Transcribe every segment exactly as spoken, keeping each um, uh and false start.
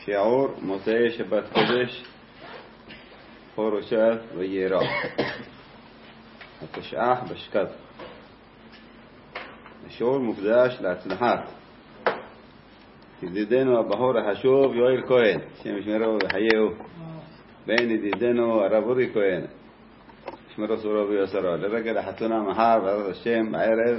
שיעור מוצאי שבת קודש פרשת וירא התשע"ח בשקט. השיעור מוקדש להצלחת ידידנו הבחור החשוב יואל כהן, השם ישמרו וחייהו, בן ידידנו הרב אורי כהן, ישמרו סורו ויוסרו, לרגל החתונה מחר בעזרת השם בערב,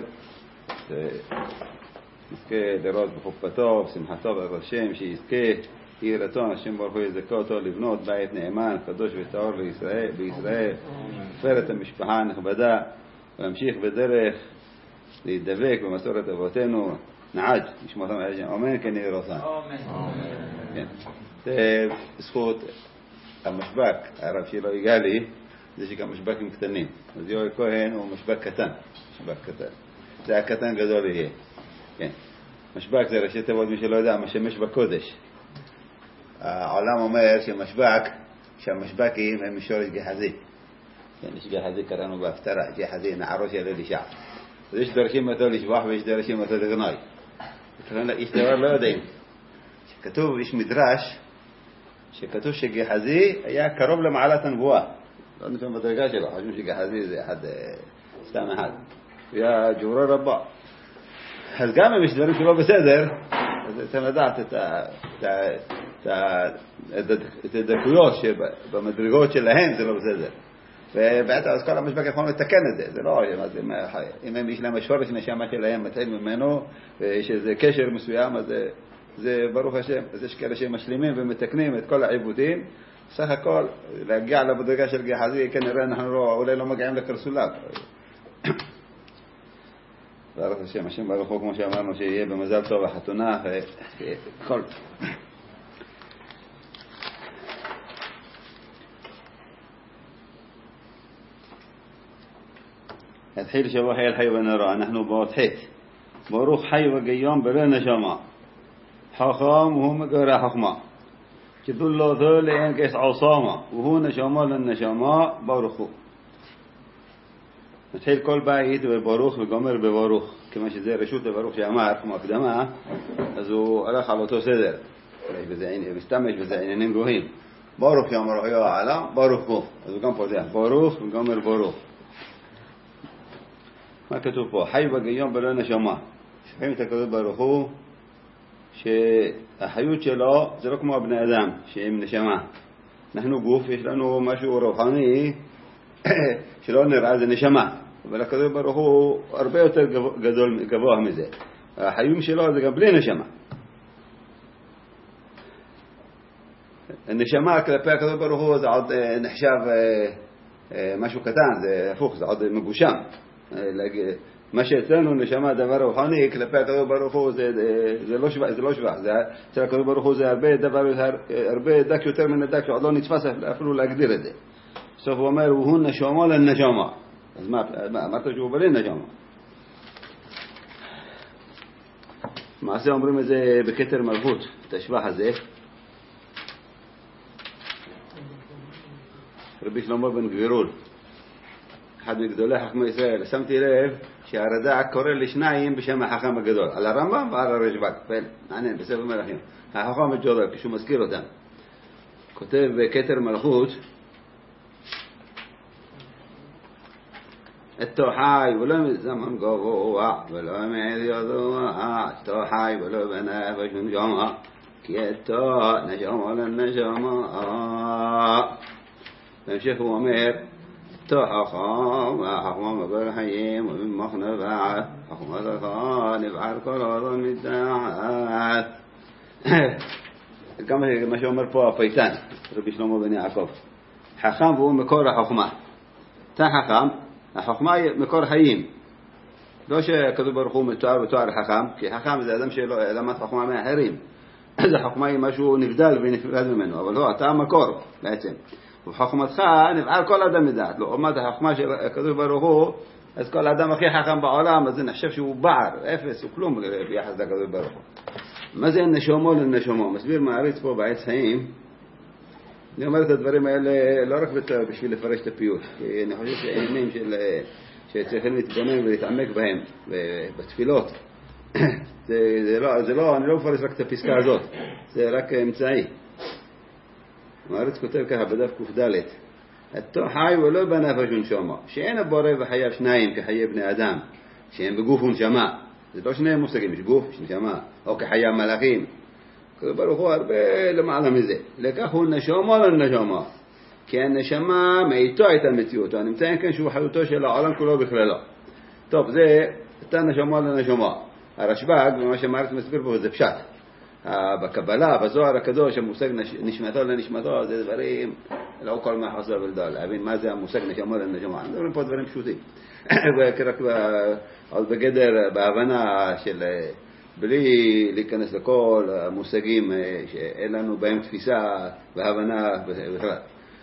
נזכה לראות בחופתו ושמחתו בעזרת השם, שיזכה יהי רצון השם ברוך הוא יזכה אותו לבנות בית נאמן קדוש וטהור לישראל, בישראל, לפאר את המשפחה הנכבדה ולהמשיך בדרך להידבק במסורת אבותינו. נעד נשמע אותם על אמן. כן יהי רצון. כן. זה זכות המשבק הרב שלו יגאלי, זה שגם משבקים קטנים, אז יואל כהן הוא משבק קטן, משבק קטן, זה הקטן גדול יהיה. כן. משבק זה ראשי תיבות, מי שלא יודע, משמש בקודש. העולם אומר שמשבק, שהמשבקים הם משורש גחזי. כן, יש גחזי קראנו בהפטרה, גחזי נערו של אלישע. אז יש דרשים אותו לשבח ויש דרשים אותו לגנוי. יש דבר לא יודעים. שכתוב, יש מדרש, שכתוב שגחזי היה קרוב למעלת הנבואה. לא נפעם בדרגה שלו, חושבים שגחזי זה אחד, סתם אחד. הוא היה ג'ורו רבה. אז גם אם יש דברים שלא בסדר, אז אתם לדעת את ה... את הדקויות שבמדרגות שלהם זה לא בסדר, ובעצם אז כל המשבק יכול לתקן את זה. זה לא, אם יש להם השורש נשמה שלהם מתחיל ממנו ויש איזה קשר מסוים, אז זה ברוך השם. אז יש כאלה שמשלימים ומתקנים את כל העיבודים. סך הכל להגיע למדרגה של גחזי כנראה אנחנו לא, אולי לא מגיעים לקרסוליו. ברוך השם, השם ברוך הוא כמו שאמרנו שיהיה במזל טוב החתונה וכל. התחיל שבוע חי אל חי ונראה, אנחנו באות חית ברוך חי וגיום בלא נשמה חכם وهو مقرى حكمة كدل ذل ينقص عصامة وهو نشما للنشما بارخو. מתחיל כל בית בברוך וגומר בברוך, כמה שזה רשות לברוך שאמר כמו הקדמה, אז הוא הלך על אותו סדר, מסתמש בזה עניינים גבוהים. ברוך שאמר הוא העלה, ברוך הוא, אז הוא גם פותח ברוך וגומר ברוך. מה כתוב פה? חי וגיום בלא נשמה. שומעים את הכתוב ברוך הוא שהחיות שלו זה לא כמו הבני אדם שהם נשמה. אנחנו גוף, יש לנו משהו רוחני שלא נראה, זה נשמה, אבל הכתוב ברוך הוא הרבה יותר גדול, גבוה מזה. החיים שלו זה גם בלי נשמה. הנשמה כלפי הכתוב ברוך הוא זה עוד נחשב משהו קטן, זה הפוך, זה עוד מגושם. מה שאצלנו נשמה דבר רוחני, כלפי הכתוב ברוך הוא זה, זה לא שבח, זה לא שבח. זה, אצל הכתוב ברוך הוא זה הרבה דבר, הרבה דק יותר מן הדק שעוד לא נתפס אפילו להגדיר את זה. בסוף הוא אומר, והוא נשמה לנשמה. אז מה, אמרת שהוא בלי נשמה. מעשה אומרים את זה בכתר מלכות, את השבח הזה. רבי שלמה בן גבירול, אחד מגדולי חכמי ישראל, שמתי לב שהרד"ק קורא לשניים בשם החכם הגדול, על הרמב"ם ועל הרשב"ג. מעניין, בספר מלכים. החכם הגדול, כשהוא מזכיר אותם. כותב בכתר מלכות, אתו חי ולא מזמן גבוה ולא מעז ידוע, אתו חי ולא בנפש ונשמה, כי אתו נשמה לנשמה. בהמשך הוא אומר, אתו חכם והחכמה מכל חיים וממך נבעת, חכמתך נבער כל אוזן מתחת. גם מה שאומר פה הפייטן, רבי שלמה בן יעקב. חכם והוא מקור החכמה. אתה חכם, החכמה היא מקור חיים. לא שכתוב ברוך הוא מתואר בתואר חכם, כי חכם זה אדם שלמד חכמה מאחרים. אז החכמה היא משהו נבדל ונפרד ממנו, אבל לא, אתה המקור בעצם. ובחכמתך נבער כל אדם מדעת. לא, עומד החכמה של כתוב ברוך הוא, אז כל אדם הכי חכם בעולם, אז זה נחשב שהוא בער, אפס, הוא כלום ביחס לכתוב ברוך הוא. מה זה נשמו לנשמו? מסביר מעריץ פה בעץ חיים. אני אומר את הדברים האלה לא רק בשביל לפרש את הפיוט, כי אני חושב שהעניינים של, שצריכים להתבונן ולהתעמק בהם בתפילות, זה, זה לא, זה לא, אני לא מפרש רק את הפסקה הזאת, זה רק אמצעי. המארץ כותב ככה בדף ק"ד, התו חי ולא בנפש ונשמה, שאין הבורא וחייו שניים כחיי בני אדם, שהם בגוף ונשמה. זה לא שני מושגים, יש גוף, יש נשמה, או כחיי מלאכים. ברוך הוא הרבה למעלה מזה. לכך הוא נשמה לנשמה, כי הנשמה מאיתו הייתה מציאותו, נמצאים כאן שהוא חיותו של העולם כולו בכללו. טוב, זה אתה נשמה לנשמה. הרשב"ג, ומה שמארץ מסביר פה, זה פשט. בקבלה, בזוהר הקדוש, המושג נשמתו לנשמתו, זה דברים, לא כל מה חסר ולדע, להבין מה זה המושג נשמה לנשמה. אנחנו מדברים פה דברים פשוטים. רק בגדר, בהבנה של, בלי להיכנס לכל המושגים שאין לנו בהם תפיסה והבנה בכלל.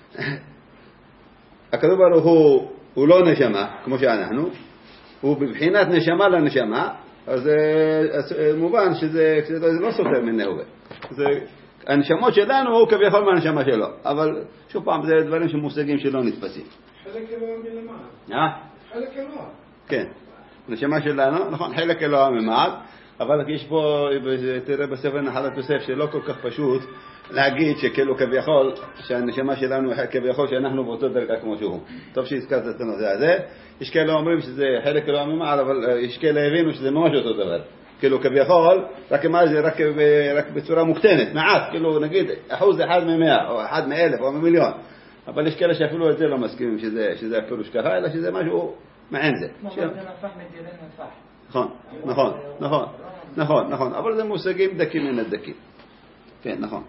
הקדוש ברוך הוא, הוא לא נשמה, כמו שאנחנו, הוא בבחינת נשמה לנשמה, אז מובן שזה, שזה לא סותר מנהו. הנשמות שלנו הוא כביכול מהנשמה שלו, אבל שוב פעם זה דברים שמושגים שלא נתפסים. חלק אלוה מלמעלה. אה? חלק אלוה. כן, נשמה שלנו, נכון, חלק אלוה ממעל, אבל יש פה, תראה בספר נחלת יוסף, שלא כל כך פשוט להגיד שכאילו כביכול, שהנשמה שלנו כביכול שאנחנו באותו דרגה כמו שהוא. טוב שהזכרת את הנושא הזה. יש כאלה אומרים שזה חלק אלוה ממעל, אבל יש כאלה הבינו שזה ממש אותו דבר. כאילו כביכול, רק מה זה רק, רק בצורה מוקטנת, מעט, כאילו נגיד אחוז אחד ממאה, או אחד מאלף, או ממיליון. אבל יש כאלה שאפילו את זה לא מסכימים שזה, שזה הפירוש ככה, אלא שזה משהו מעין זה. זה נפח מטילי נפח. נכון, נכון, נכון, נכון, נכון, אבל זה מושגים דקים מן הדקים. כן, נכון.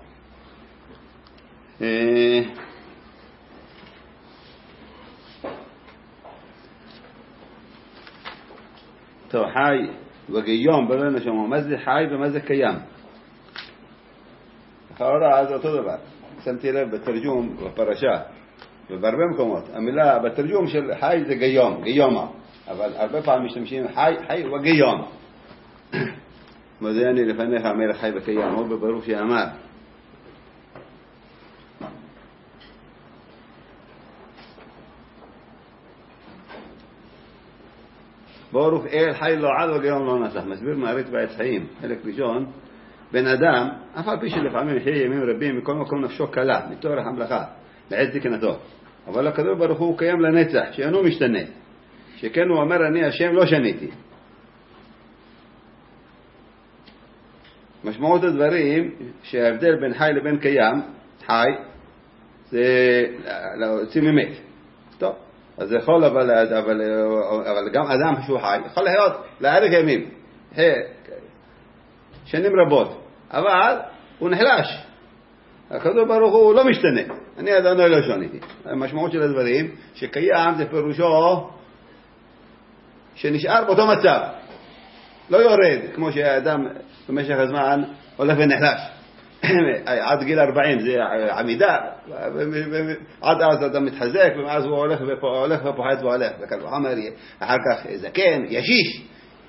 טוב, חי וגיום בלא נשמה, מה זה חי ומה זה קיים? לכאורה זה אותו דבר. שמתי לב בתרגום בפרשה ובהרבה מקומות, המילה בתרגום של חי זה גיום, גיומה, אבל הרבה פעמים משתמשים חי, חי וגיום. מודיעני לפניך המלך חי וקיים, הוא בברוך שאמר ברוך אל חי לא עד וגיום לא נסח. מסביר מעריץ בעץ חיים, חלק ראשון, בן אדם, אף על פי שלפעמים יחיה ימים רבים, מכל מקום נפשו קלה, מתוארך המלאכה, לעת זקנתו. אבל הקדוש ברוך הוא קיים לנצח, שאינו משתנה. שכן הוא אומר, אני השם לא שניתי. משמעות הדברים, שההבדל בין חי לבין קיים, חי, זה להוציא ממת. טוב. אז זה יכול, אבל, אבל, אבל גם אדם שהוא חי, יכול להיות להאריך ימים, שנים רבות, אבל הוא נחלש. הקדוש ברוך הוא לא משתנה. אני אדוני לא שניתי. המשמעות של הדברים, שקיים זה פירושו שנשאר באותו מצב. לא יורד, כמו שהאדם במשך הזמן הולך ונחלש. עד גיל ארבעים זה עמידה, עד אז אדם מתחזק, ומאז הוא הולך ופוחד והולך, אחר כך זקן, ישיש,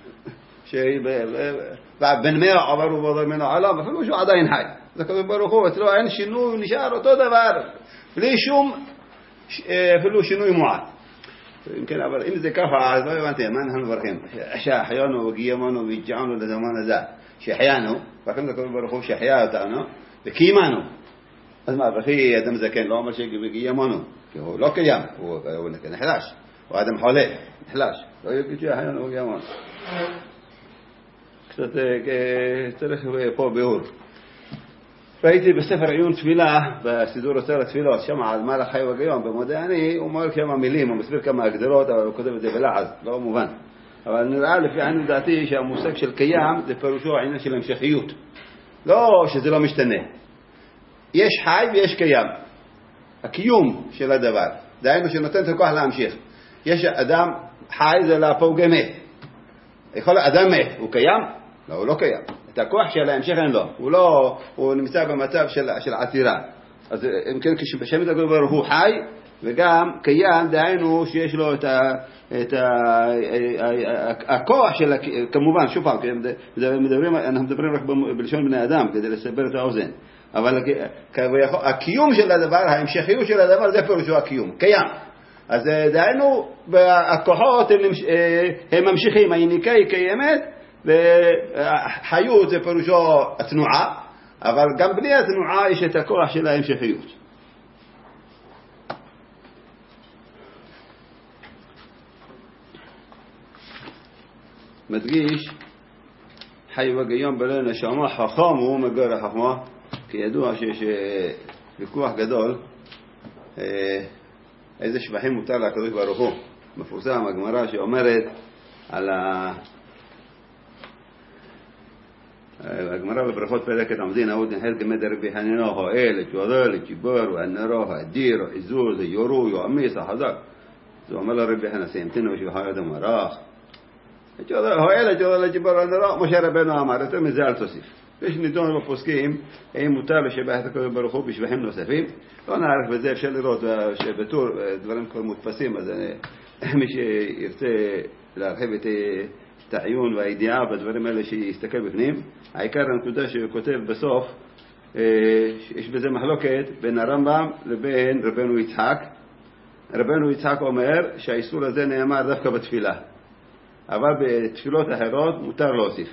בן מאה עברו ועבר ממנו עליו, אפילו שהוא עדיין חי. זה כזה ברוך הוא, אצלו אין שינוי, נשאר אותו דבר, בלי שום, אפילו שינוי מועט. אם כן, אבל אם זה ככה, אז לא הבנתי, מה אנחנו מברכים? שהחיינו וגיימנו והג'ענו לזמן הזה, שהחיינו, ואכן זה כזה ברוך הוא שהחיה אותנו, וקיימנו. אז מה, וכי אדם זקן לא אומר שגיימנו, כי הוא לא קיים, הוא נחלש, הוא אדם חולה, נחלש, לא יגיד שהחיינו וגיימנו. קצת צריך פה ביאור. ראיתי בספר עיון תפילה, בסידור עשר התפילות, שם על מה לחי וגיום, במודיעני, הוא אומר כמה מילים, הוא מסביר כמה הגדרות, אבל הוא כותב את זה בלעז, לא מובן. אבל נראה לפי עניין דעתי שהמושג של קיים זה פירושו העניין של המשכיות. לא שזה לא משתנה. יש חי ויש קיים. הקיום של הדבר. דהיינו שנותן את הכוח להמשיך. יש אדם חי זה להפוגה מת. יכול אדם מת, הוא קיים? לא, הוא לא קיים. את הכוח של ההמשך אין לו. הוא לא, הוא נמצא במצב של, של עתירה. אז אם כן, כשבשם את הקדוש ברוך הוא חי, וגם קיים, דהיינו שיש לו את ה, את ה, הכוח של, כמובן, שוב פעם, מדברים, אנחנו מדברים רק בלשון בני אדם, כדי לסבר את האוזן. אבל הקיום של הדבר, ההמשכיות של הדבר, זה פירושו הקיום. קיים. אז דהיינו, הכוחות הם, הם ממשיכים, היניקה היא קיימת, וחיות זה פירושו התנועה, אבל גם בלי התנועה יש את הכוח של ההמשכיות. מדגיש חי וגיון בלא נשמה חכם הוא מגר החכמה, כי ידוע שיש ויכוח גדול איזה שבחים מותר לקדוש ברוך הוא. מפורסם הגמרא שאומרת על ה... הגמרא בברכות פרק המזין עוד נחל גמד רבי חנינא האל ג'ודל ג'יבר והנרא הדיר עזוז יורו יעמיס החזק. זה אומר לרבי חנינא סיימתנו שבחה ידם הרח האל ג'ודל ג'יבר והנרא. משה רבנו אמר יותר מזה אל תוסיף. יש נידון בפוסקים האם מותר לשבח את הקדוש ברוך הוא בשבחים נוספים. לא נערך בזה, אפשר לראות שבטור דברים כבר מודפסים, אז מי שירצה להרחיב את העיון והידיעה בדברים האלה שיסתכל בפנים. העיקר הנקודה שהוא כותב בסוף, יש בזה מחלוקת בין הרמב"ם לבין רבנו יצחק. רבנו יצחק אומר שהאיסור הזה נאמר דווקא בתפילה, אבל בתפילות אחרות מותר להוסיף.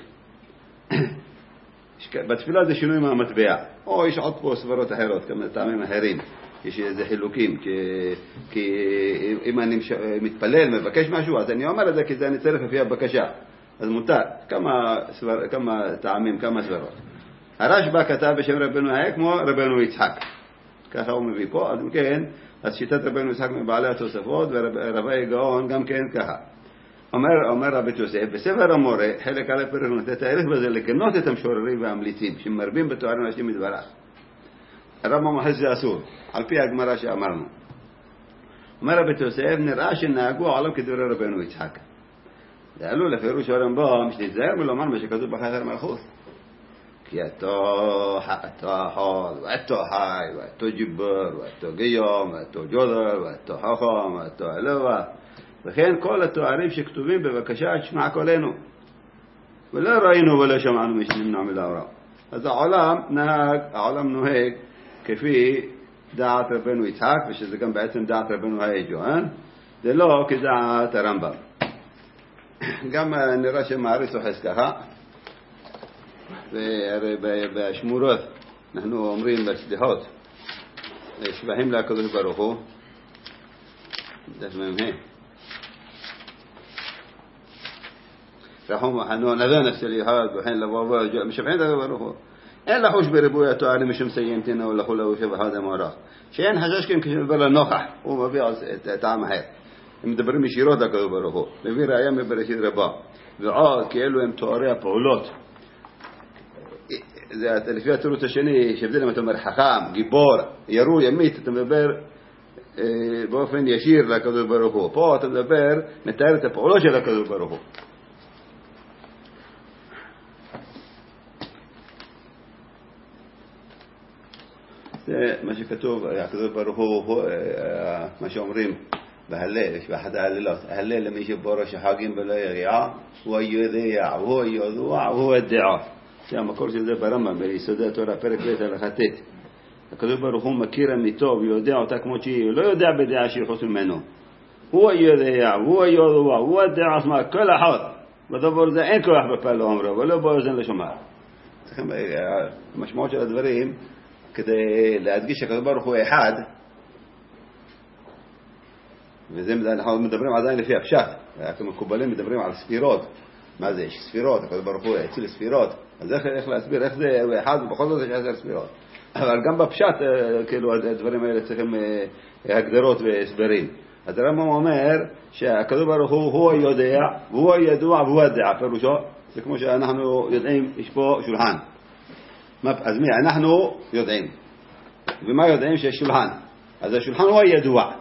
בתפילה זה שינוי מהמטבע, או יש עוד פה סברות אחרות, כמה טעמים אחרים, יש איזה חילוקים, כי, כי אם אני מתפלל, מבקש משהו, אז אני אומר את זה כי זה אני צריך לפי הבקשה, אז מותר. כמה, סבר, כמה טעמים, כמה סברות. הרשב"א כתב בשם רבנו היה כמו רבנו יצחק, ככה הוא מביא פה. אז כן, אז שיטת רבנו יצחק מבעלי התוספות, ורבי גאון גם כן ככה. אומר, אומר רבי יוסף, בספר המורה, חלק א' פרק נותן הערך בזה לגנות את המשוררים והמליצים, שמרבים בתוארים השם יתברך. הרמב"ם מחליט שזה אסור, על פי הגמרא שאמרנו. אומר רבי יוסף, נראה שנהגו העולם כדברי רבנו יצחק. זה עלול לפירוש הרמב"ם, שתיזהר מלומר מה שכתוב בחז"ל מלכות. כי אתו אחד, ואתו חי, ואתו ג'יבר, ואתו גיום, ואתו ג'ודר, ואתו חכם, ואתו אלוה. וכן כל התוארים שכתובים בבקשה תשמע קולנו, ולא ראינו ולא שמענו משנמנע מלהורא. אז העולם נהג, העולם נוהג כפי דעת רבנו יצחק, ושזה גם בעצם דעת רבנו היג'ואן, זה לא כדעת הרמב"ם. גם נראה שמעריץ אוחז ככה, והרי בשמורות אנחנו אומרים בסליחות שבחים לקדוש ברוך הוא, דף מ"ה רחום וחנון נבא נפסי ליחד בוחן לבוא משבחים את הקדוש ברוך הוא. אין לחוש בריבוי התוארים משום סיימתנו ולכו לו שבחד המערך, שאין חשש כאן כשמדבר לנוכח. הוא מביא את טעם אחר, הם מדברים ישירות לקדוש ברוך הוא, מביא ראיה מבראשית רבה. ועוד כאילו הם תוארי הפעולות, זה לפי התירוץ השני שהבדל אם אתה אומר חכם, גיבור, ירו, ימית, אתה מדבר באופן ישיר לקדוש ברוך הוא. פה אתה מדבר, מתאר את הפעולות של הקדוש ברוך הוא. זה מה שכתוב, הקדוש ברוך הוא, מה שאומרים בהלל, יש באחד ההללות, ההלל למי שבראש החגים ולא יריעה, הוא היודע, הוא הידוע, הוא הדעה. זה המקור של זה ברמב"ם, ביסודי התורה, פרק ב' הלכה ט'. הקדוש ברוך הוא מכיר אמיתו ויודע אותה כמו שהיא, הוא לא יודע בדעה שהיא חוץ ממנו. הוא היודע, הוא הידוע, הוא הדעה עצמה, כל אחד. בדבר זה אין כוח בפה לאומרו, ולא באוזן לשומע. צריכים, המשמעות של הדברים, כדי להדגיש שהקדוש ברוך הוא אחד, וזה אנחנו מדברים עדיין לפי הפשט, אנחנו מקובלים מדברים על ספירות. מה זה? יש ספירות, הקדוש ברוך הוא הציל ספירות, אז איך, איך להסביר, איך זה אחד ובכל זאת יש עשר ספירות. אבל גם בפשט, כאילו, הדברים האלה צריכים הגדרות והסברים. אז הרמב"ם אומר שהקדוש ברוך הוא הוא היודע, והוא הידוע והוא הדעה. פירושו, זה כמו שאנחנו יודעים, יש פה שולחן. אז מי? אנחנו יודעים. ומה יודעים? שיש שולחן. אז השולחן הוא הידוע.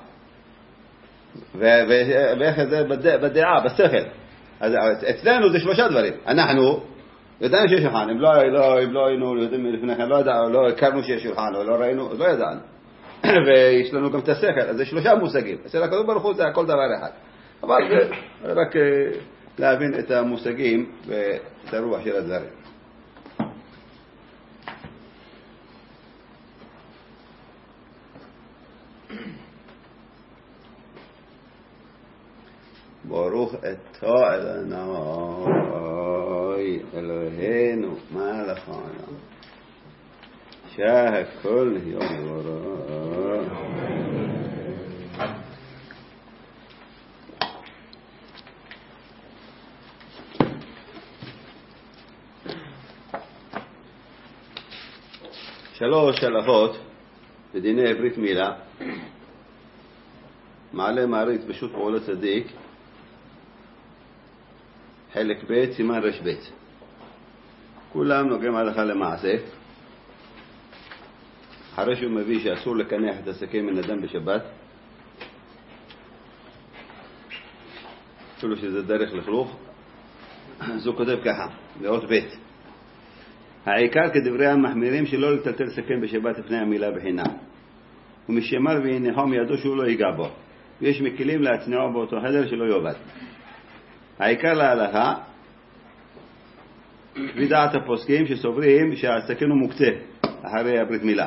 ואיך זה בדעה, בשכל. אז אצלנו זה שלושה דברים. אנחנו ידענו שיש שולחן. אם לא, לא, אם לא היינו יודעים לפני כן, לא ידענו, לא הכרנו שיש שולחן, או לא ראינו, אז לא ידענו. ויש לנו גם את השכל. אז זה שלושה מושגים. אצל הקדוש ברוך הוא זה הכל דבר אחד. אבל זה רק להבין את המושגים ואת הרוח של הדברים. ברוך אתה אלוהינו רואי אלוהינו מלך העולם שהכל נהיה בדברו. שלוש הלכות בדיני ברית מילה, מעלה מעריץ בשו"ת פעולות צדיק, חלק ב' סימן רש ב'. כולם נוגעים הלכה למעשה. אחרי שהוא מביא שאסור לקנח את הסכין מן אדם בשבת, אפילו שזה דרך לכלוך, אז הוא כותב ככה, לאות ב': העיקר כדברי המחמירים שלא לטלטל סכין בשבת לפני המילה בחינם, ומשמר והניחו מידו שהוא לא ייגע בו, ויש מקלים להצניעו באותו חדר שלא יאבד. העיקר להלכה בדעת הפוסקים שסוברים שהסכין הוא מוקצה אחרי הברית מילה.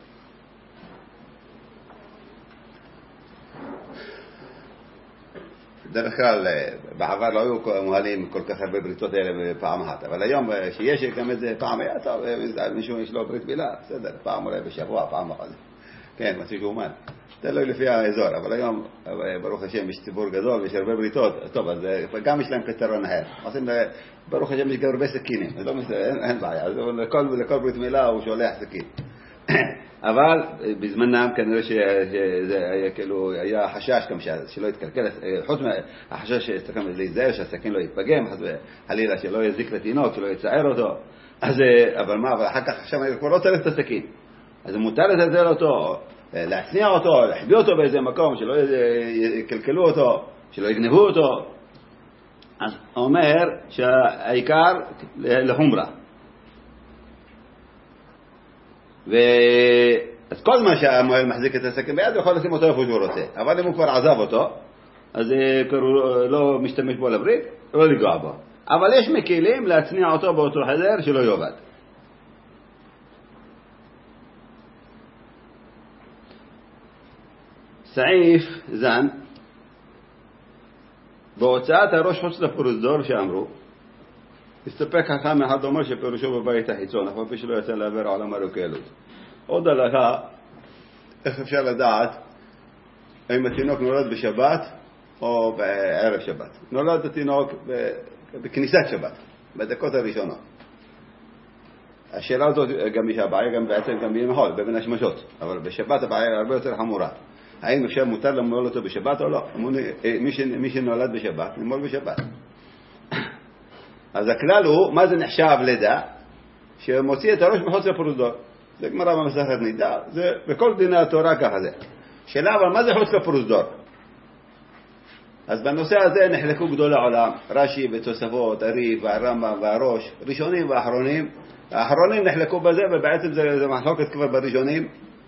דרך כלל בעבר לא היו מוהלים כל כך הרבה בריתות האלה בפעם אחת, אבל היום שיש גם איזה פעם היה טוב, מישהו יש לו ברית מילה, בסדר, פעם אולי בשבוע, פעם אחת, כן, משהו שאומן, זה לא לפי האזור, אבל היום ברוך השם יש ציבור גדול ויש הרבה בריתות, טוב, אז גם יש להם פתרון אחר, עושים, ברוך השם יש גם הרבה סכינים, אין בעיה, לכל ברית מילה הוא שולח סכין. אבל בזמנם כנראה שזה היה כאילו, היה חשש גם שלא יתקלקל, חוץ מהחשש שצריכים להיזהר שהסכין לא יתפגם, חלילה שלא יזיק לתינוק, שלא יצער אותו, אז, אבל מה, אבל אחר כך עכשיו כבר לא צריך את הסכין, אז מותר לזלזל אותו, להצניע אותו, להחביא אותו באיזה מקום, שלא יקלקלו אותו, שלא יגנבו אותו. אז אומר שהעיקר לחומרה. אז כל מה שהמוהל מחזיק את הסכין ביד, הוא יכול לשים אותו איפה שהוא רוצה. אבל אם הוא כבר עזב אותו, אז הוא לא משתמש בו לברית, לא לגוע בו. אבל יש מקלים להצניע אותו באותו חדר שלא יאבד. סעיף זן, בהוצאת הראש חוץ לפרוזדור שאמרו, הסתפק חכם אחד אומר שפירושו בבית החיצון, אף פי שלא יצא לעבר העולם הרוקלות. עוד הלכה, איך אפשר לדעת אם התינוק נולד בשבת או בערב שבת. נולד התינוק בכניסת שבת, בדקות הראשונות. השאלה הזאת גם יש הבעיה, גם בעצם גם בימחול, בבין השמשות, אבל בשבת הבעיה הרבה יותר חמורה. האם אפשר מותר למול אותו בשבת או לא? מי שנולד בשבת, נמול בשבת. אז הכלל הוא, מה זה נחשב לידה? שמוציא את הראש מחוץ לפרוזדור. זה גמרא במסכת נידה, זה בכל דיני התורה ככה זה. שאלה, אבל מה זה חוץ לפרוזדור? אז בנושא הזה נחלקו גדולי עולם, רש"י ותוספות, הרי"ף והרמב"ם והראש, ראשונים ואחרונים. האחרונים נחלקו בזה, ובעצם זה, זה מחלוקת כבר בראשונים.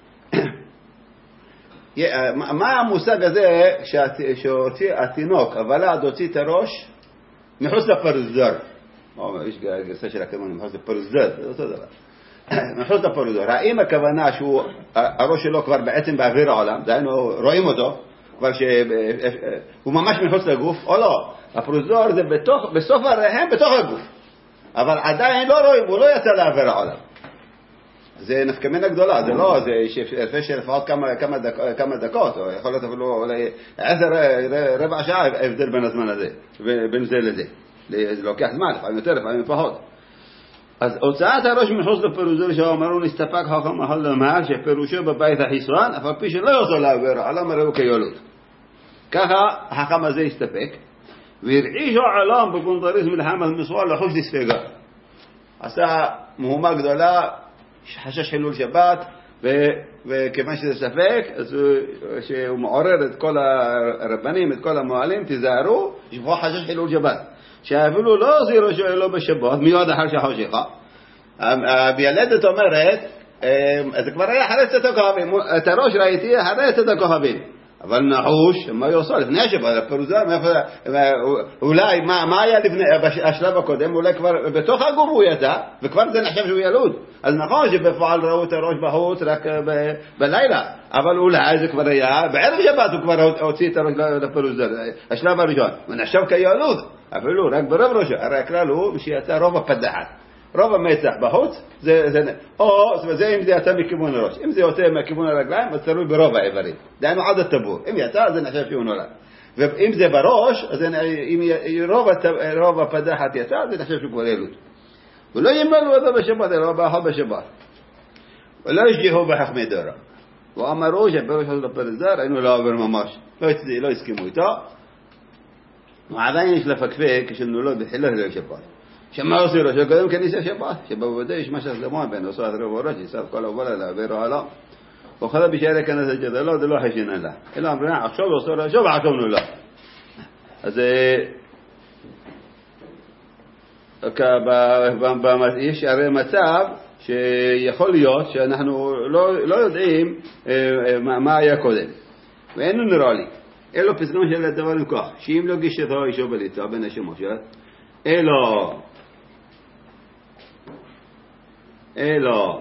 מה המושג הזה שהוציא התינוק, הוולד הוציא את הראש מחוץ לפרוזדור? יש גרסה של הכמון מחוץ לפרוזדור, זה אותו דבר. מחוץ לפרוזדור. האם הכוונה שהראש שלו כבר בעצם באוויר העולם, דהיינו רואים אותו, כבר שהוא ממש מחוץ לגוף, או לא? הפרוזדור זה בתוך, בסוף הרחם בתוך הגוף. אבל עדיין לא רואים, הוא לא יצא לאוויר העולם. זה נפקמינה גדולה, זה לא, זה יפה שלפחות כמה, כמה, דק, כמה דקות, או יכול להיות אפילו אולי עשר, רבע שעה הבדל בין הזמן הזה, בין זה לזה. זה לוקח זמן, לפעמים יותר, לפעמים פחות. אז הוצאת הראש מחוץ לפרוזדור שאמרו נסתפק חכם אחד לומר שפירושו בבית החיסון, אף על פי שלא יוצא לאוויר העולם הראו כיולות. ככה החכם הזה הסתפק, והרעישו העולם בקונטריזם מלחמת מסואל לחוש לספגה. עשה מהומה גדולה, חשש חילול שבת, וכיוון שזה ספק, אז שהוא מעורר את כל הרבנים, את כל המועלים, תזהרו, יש פה חשש חילול שבת. שאפילו לא זירו שאלו בשבת, מיד אחר שחושיכה. הביילדת אומרת, זה כבר היה אחרי צאת הכוכבים, את הראש ראיתי אחרי צאת הכוכבים. אבל נחוש, מה יעשו? לפני השבת, הפרוזדור, אולי, מה היה לפני, השלב הקודם, אולי כבר בתוך הגוף הוא יצא, וכבר זה נחשב שהוא ילוד. אז נכון שבפועל ראו את הראש בחוץ רק בלילה, אבל אולי זה כבר היה, בערב שבת הוא כבר הוציא את הראש לפרוזדור, השלב הראשון, ונחשב כילוד, אפילו רק ברוב ראשו, הרי הכלל הוא שיצא רוב הפדחת. רוב המצח בחוץ, זה, זה, או זה אם זה יצא מכיוון הראש. אם זה יוצא מכיוון הרגליים, אז תלוי ברוב האיברים. דהיינו עד הטבור. אם יצא, זה נחשב שהוא נולד. ואם זה בראש, אז אם רוב, רוב הפדחת יצא, זה נחשב שהוא כבר ילוד. ולא ימלו אותו בשבת, אלא באחד בשבת. ולא ישגיחו בחכמי דורו. ואמרו שבראש הזה לפרזדור, היינו לא עובר ממש. לא, לא הסכימו איתו. ועדיין יש לפקפק כשנולד בתחילת ליל שבת. שמה עושה לו? שקודם כניסה שבת, שבעבודה יש משך זמן בין עושה את רוב הראש, יסף כל הובלה לעבירו עליו. וחדה בשערי כנס הג'דלות, זה לא חשין עלה. אלא אמרנה, עכשיו עושה לו, עכשיו עקבנו לו. אז יש הרי מצב שיכול להיות שאנחנו לא יודעים מה היה קודם. ואינו נראה לי. אלו פסקון של הדבר מכוח, שאם לא גישתו אישו בליצה בין השמות, אלו אלו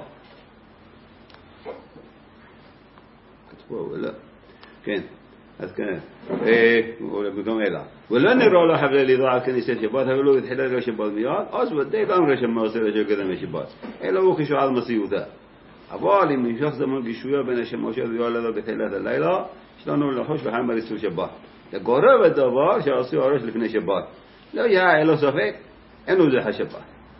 כתבו ולא כן אז כן וגם אלו ולא נראה לו חבלי לידוע על כניסת שבת אבל הוא התחילה לו שבת מיד אז ודאי לא אמרה שמה עושה לשו קדם לשבת אלו הוא כשוע על מסיעותה אבל אם נמשך זמן גישויה בין השמות שידוע לו בתחילת הלילה יש לנו לחוש בחיים בריסול שבת לגורב הדבר שעשו הראש לפני שבת לא יהיה אלו ספק אין לו זה השבת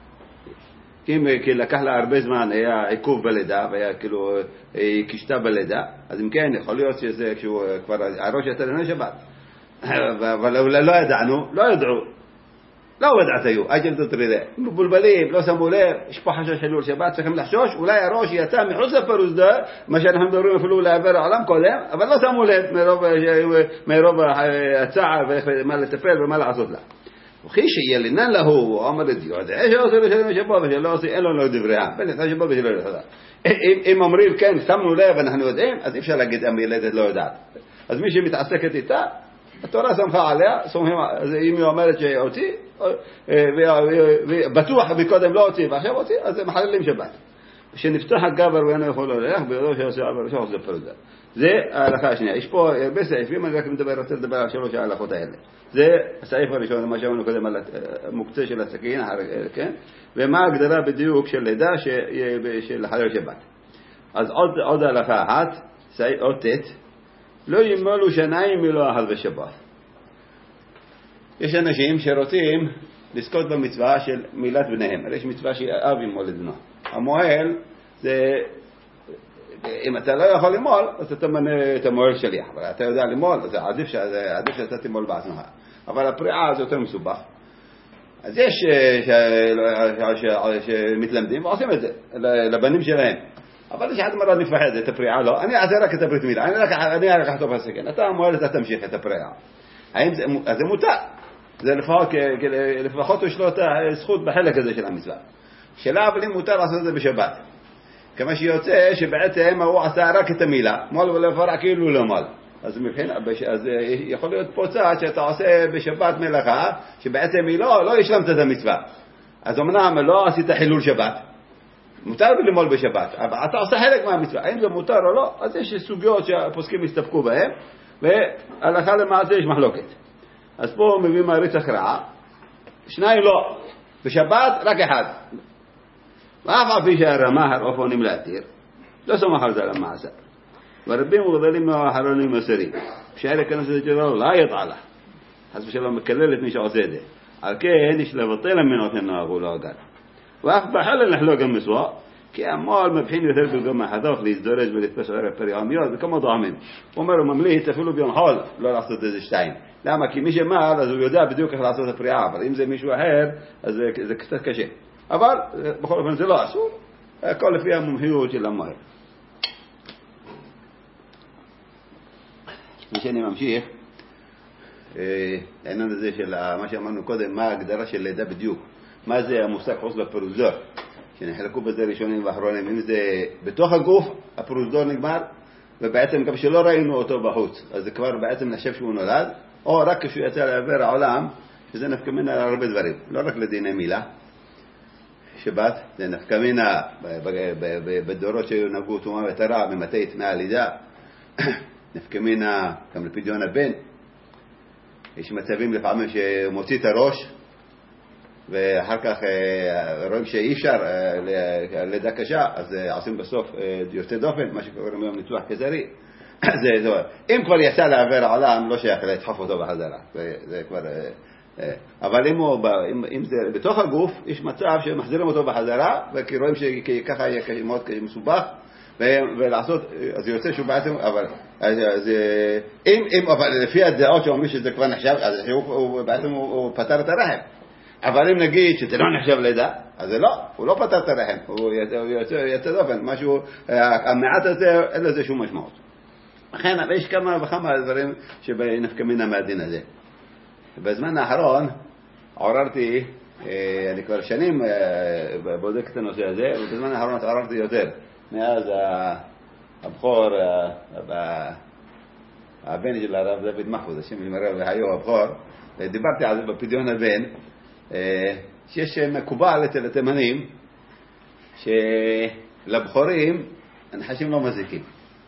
כי לקח לה הרבה זמן היה עיכוב בלידה והיה כאילו קשתה בלידה אז אם כן יכול להיות שזה כשהוא כבר הראש יצא לפני שבת אבל לא ידענו לא ידעו לא ידעת היו אג'ל תטרידה מבולבלים לא שמו לב יש פה חשש חילול שבת צריכים לחשוש אולי הראש יצא מחוץ לפרוזדור מה שאנחנו מדברים אפילו לעבר העולם קודם אבל לא שמו לב מרוב הצער ומה לטפל ומה לעשות לה וכי שילנן לה הוא אמר את זה עד שעושה לשלם השבת ושלא עושה אין לו דברייה בין את השבת ושלא ידע אם אומרים כן שמנו לב אנחנו יודעים אז אי אפשר להגיד המילדת לא יודעת אז מי שמתעסקת איתה התורה שמחה עליה אם היא אומרת שהוציא בטוח מקודם לא הוציא ועכשיו הוציא אז הם מחללים שבת כשנפתח הגבר ואינו יכול להלך בידו שעושה עבר שעושה זה פרדה זה ההלכה השנייה יש פה הרבה סעיפים אני רק מדבר, רוצה לדבר על שלוש ההלכות האלה זה הסעיף הראשון מה שאמרנו קודם על המוקצה של הסכין כן? ומה ההגדרה בדיוק של לידה של חלל שבת אז עוד, עוד ההלכה אחת עוד תת לא ימלו שניים מלוא אכל בשבת יש אנשים שרוצים לזכות במצווה של מילת בניהם הרי יש מצווה שאב ימול את בנו המועל זה אם אתה לא יכול למול אז אתה מנה את המועל שליח אבל אתה יודע למול אז עדיף שאתה תמול בעצמך אבל הפריעה זה יותר מסובך אז יש שמתלמדים ועושים את זה לבנים שלהם אבל יש עד מרד מפחד את הפריעה לא אני אעשה רק את הברית מילה אני רק אחתוב הסכן אתה המועל אתה תמשיך את הפריעה אז זה מותר זה לפחות יש לו את הזכות בחלק הזה של המצווה שאלה אבל אם מותר לעשות את זה בשבת כמה שיוצא שבעצם הוא עשה רק את המילה מול ולפרע כאילו לא מול אז מבחינה אז יכול להיות פה צעד שאתה עושה בשבת מלאכה שבעצם היא לא לא השלמת את המצווה אז אמנם לא עשית חילול שבת מותר למול בשבת אבל אתה עושה חלק מהמצווה האם זה מותר או לא אז יש סוגיות שהפוסקים הסתפקו בהם והלכה למעשה יש מחלוקת אז פה מביא מעריץ הכרעה שניים לא בשבת רק אחד ואף על פי שהרמה הרעופונים להתיר לא סומך על זה למעשה ורבים וגדלים מהאחרונים מסרים בשערי כנס הג'דלות לא יטעה לה חס ושלום מקלל את מי שעושה את זה על כן יש לבטל ממנו שנהגו לא אגד ואף בחלל לחלוק המסוע כי המועל מבחין יותר בלגום החדוף להזדרז ולתפס ערב פריעמיות וכמה דעמים הוא אומר הוא ממליץ אפילו ביום חול לא לעשות איזה שתיים למה? כי מי שמעל אז הוא יודע בדיוק איך לעשות את הפריעה אבל אם זה מישהו אחר אז זה, זה קצת קשה אבל בכל אופן זה לא אסור הכל לפי המומחיות של המועל ושאני ממשיך העניין הזה של מה שאמרנו קודם מה ההגדרה של לידה בדיוק מה זה המושג חוץ בפרוזדור שנחלקו בזה ראשונים ואחרונים אם זה בתוך הגוף הפרוזדור נגמר ובעצם גם שלא ראינו אותו בחוץ, אז זה כבר בעצם נחשב שהוא נולד, או רק כשהוא יצא לעבר העולם, שזה נפקא מינה להרבה דברים, לא רק לדיני מילה, שבת, זה נפקא מינה בדורות שנהגו טומאה וטהרה ממתי טמאה הלידה, נפקא מינה גם לפדיון הבן, יש מצבים לפעמים שמוציא את הראש, ואחר כך רואים שאי אפשר לידה קשה, אז עושים בסוף יוצא דופן, מה שקוראים היום ניתוח קיסרי. אם כבר יצא לעבר העולם, לא שייך לדחוף אותו בחזרה. זה כבר... אבל אם, הוא, אם, אם זה בתוך הגוף, יש מצב שמחזירים אותו בחזרה, וכי רואים שככה יהיה מאוד מסובך, ולעשות, אז יוצא שהוא בעצם, אבל, אז, אם, אם, אבל לפי הדעות שאומרים שזה כבר נחשב, אז הוא, הוא, בעצם הוא, הוא פתר את הרחם. אבל אם נגיד שזה לא נחשב לידה, אז זה לא, הוא לא פתר את הרחם, הוא יוצא, יוצא דופן, משהו, המעט הזה, אין לזה שום משמעות. לכן, יש כמה וכמה דברים שנפקא מינה מהדין הזה. בזמן האחרון עוררתי, אני כבר שנים בודק את הנושא הזה, ובזמן האחרון עוררתי יותר. מאז הבחור, הבן של הרב דוד מחפוז, השם שמראה והיו הבחור, דיברתי על זה בפדיון הבן, שיש מקובל אצל התימנים, שלבחורים הנחשים לא מזיקים.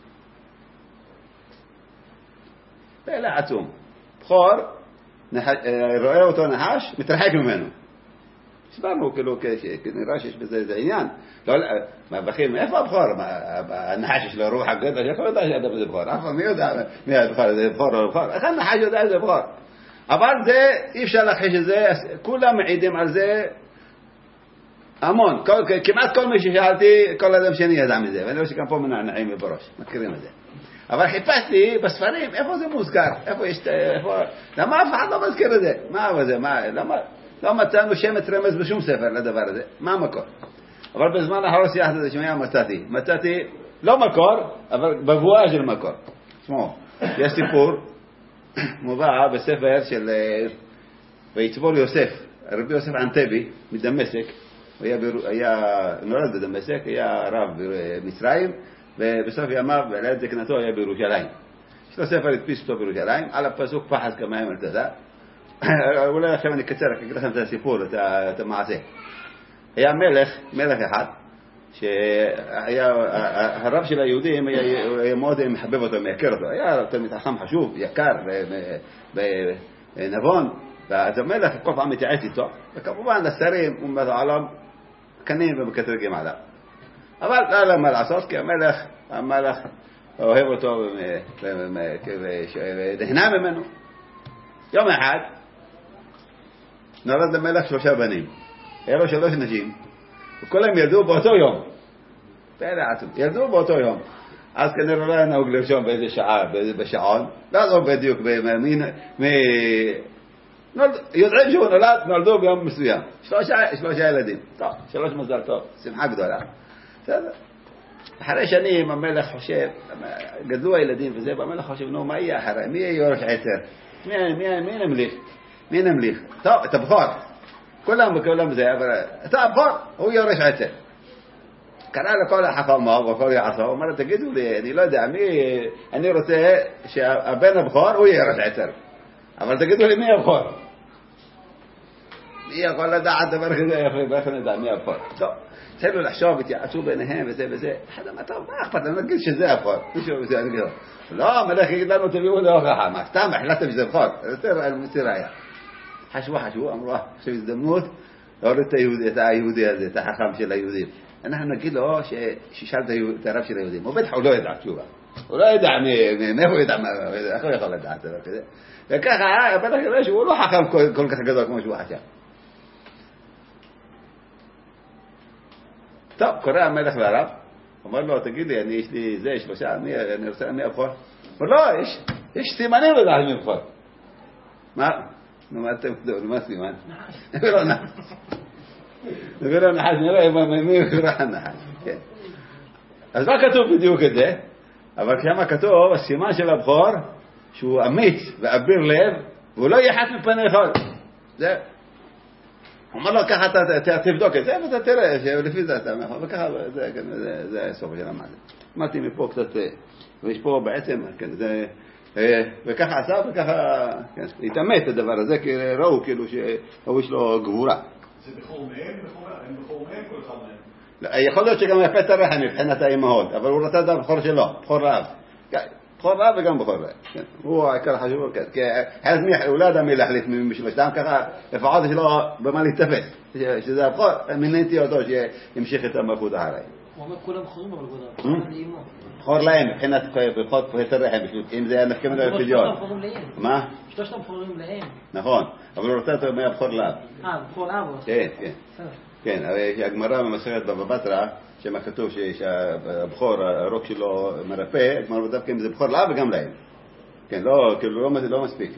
זה לא עצום. בחור, רואה אותו נחש, מתרחק ממנו. הסברנו כאילו, נראה שיש בזה איזה עניין. מבחים, איפה הבחור? הנחש יש לו רוח הגדול, איך הוא יודע שאתה בזה בחור? אף מי יודע מי הבחור, זה בחור או בחור? איך הנחש יודע איזה בחור? אבל זה, אי אפשר להכחיש את זה, כולם מעידים על זה המון. כמעט כל מי ששאלתי, כל אדם שני ידע מזה, ואני רואה שגם פה מנענעים בראש, מכירים את זה. אבל חיפשתי בספרים, איפה זה מוזכר? איפה יש, איפה... למה אף אחד לא מזכיר את זה? מה זה? מה? למה? לא מצאנו שמץ רמז בשום ספר לדבר הזה. מה המקור? אבל בזמן האחרון סייחת את זה שמיעה מצאתי. מצאתי, לא מקור, אבל בבואה של מקור. תשמעו, יש סיפור מובא בספר של ויצבור יוסף, רבי יוסף ענטבי, מדמשק, הוא היה, היה נולד בדמשק, היה רב במצרים, ובסוף ימיו, בלעת זקנתו, היה בירושלים. יש לו ספר, הדפיס אותו בירושלים, על הפסוק פחד כמיים על תזה. אולי עכשיו אני אקצר, אני אגיד לכם את הסיפור, את המעשה. היה מלך, מלך אחד, שהיה, הרב של היהודים היה מאוד מחבב אותו, מייקר אותו. היה תלמיד חכם חשוב, יקר, נבון, ואז המלך כל פעם מתייעץ איתו, וכמובן השרים אומת העולם קנים ומקטרגים עליו. אבל לא היה מה לעשות, כי המלך, המלך אוהב אותו ונהנה ממנו. יום אחד נולד למלך שלושה בנים. היה לו שלוש נשים, וכולם ילדו באותו יום. פלא עצום, ילדו באותו יום. אז כנראה לא היה נהוג לרשום באיזה שעה, באיזה בשעון. לא לא בדיוק, במין... יודעים שהוא נולד, נולדו ביום מסוים. שלושה, שלושה ילדים. טוב, שלוש מזל טוב, שמחה גדולה. בסדר. אחרי שנים המלך חושב, גדלו הילדים וזה, והמלך חושב, נו, מה יהיה אחרי? מי יהיה יורש עצר? מי, מי, מי נמליך? מי נמליך? טוב, את הבחור. כולם וכולם זה, אבל אתה הבחור, הוא יורש עצר. קרא לכל החכמו וכל יעשו, הוא אומר, תגידו לי, אני לא יודע, מי, אני רוצה שהבן הבחור הוא יורש עצר. אבל תגידו לי מי הבחור? מי יכול לדעת דבר כזה? איך נדע מי הבחור? טוב. התחילו לחשוב, התייעצו ביניהם וזה וזה. אחד אמר, טוב, מה אכפת? אני נגיד שזה הבחור. לא, המלך יגיד לנו, תביאו להוכחה. מה, סתם, החלטתם שזה הבחור. יותר מסיר היה. חשבו, חשבו, אמרו, עכשיו הזדמנות, להוריד את היהודי הזה, את החכם של היהודים. אנחנו נגיד לו ששאל את הרב של היהודים. הוא בטח, הוא לא ידע תשובה. הוא לא ידע מאיפה הוא ידע, איך הוא יכול לדעת דבר כזה. וככה, בטח ידע שהוא לא חכם כל כך גדול כמו שהוא חשב. טוב, קורא המלך לרב, אומר לו, תגיד לי, אני יש לי זה, שלושה, אני רוצה, אני הבחור. אומר לו, יש, יש סימנים לדעת מי הבחור. מה? נו, מה אתם תדעו, מה סימן? נביא לו נחש. נביא לו נחש, נראה מי יבחר הנחש. אז לא כתוב בדיוק את זה, אבל כשמה כתוב, הסימן של הבחור, שהוא אמיץ ואביר לב, והוא לא יחת מפני חול. זה. הוא אומר לו, ככה אתה תבדוק את זה, ואתה תראה שלפי זה אתה מאחור, וככה זה הסוף של המעלה. אמרתי מפה קצת, ויש פה בעצם, כן, זה, וככה עשה, וככה, כן, התאמת את הדבר הזה, כי ראו כאילו שיש לו גבורה. זה בחור מהם, הם בחור מהם כל אחד מהם. יכול להיות שגם יפה את הרחם מבחינת האימהות, אבל הוא רצה את הבחור שלו, בחור רב. בחור רב וגם בחור רב. הוא העיקר החשוב, כי חזמיח, הוא לא ידע מי להחליט ממי שלושתם, ככה לפחות יש לו במה להתאפס. שזה הבחור, מיניתי אותו שימשיך את המלכות אחריי. הוא אומר כולם בחורים אבל גודל. בחור להם, מבחינת בחור פרט הרחם, אם זה היה נחכם לו לפדיון. מה? שלושתם בחורים להם. נכון, אבל הוא רצה אותו מהבחור לאב. אה, בחור לאב. כן, כן. כן, הרי הגמרא במסכת בבא בתרא, שמה כתוב שהבחור, הרוק שלו מרפא, כלומר דווקא אם זה בחור לאב וגם להם. כן, לא, כאילו לא מספיק.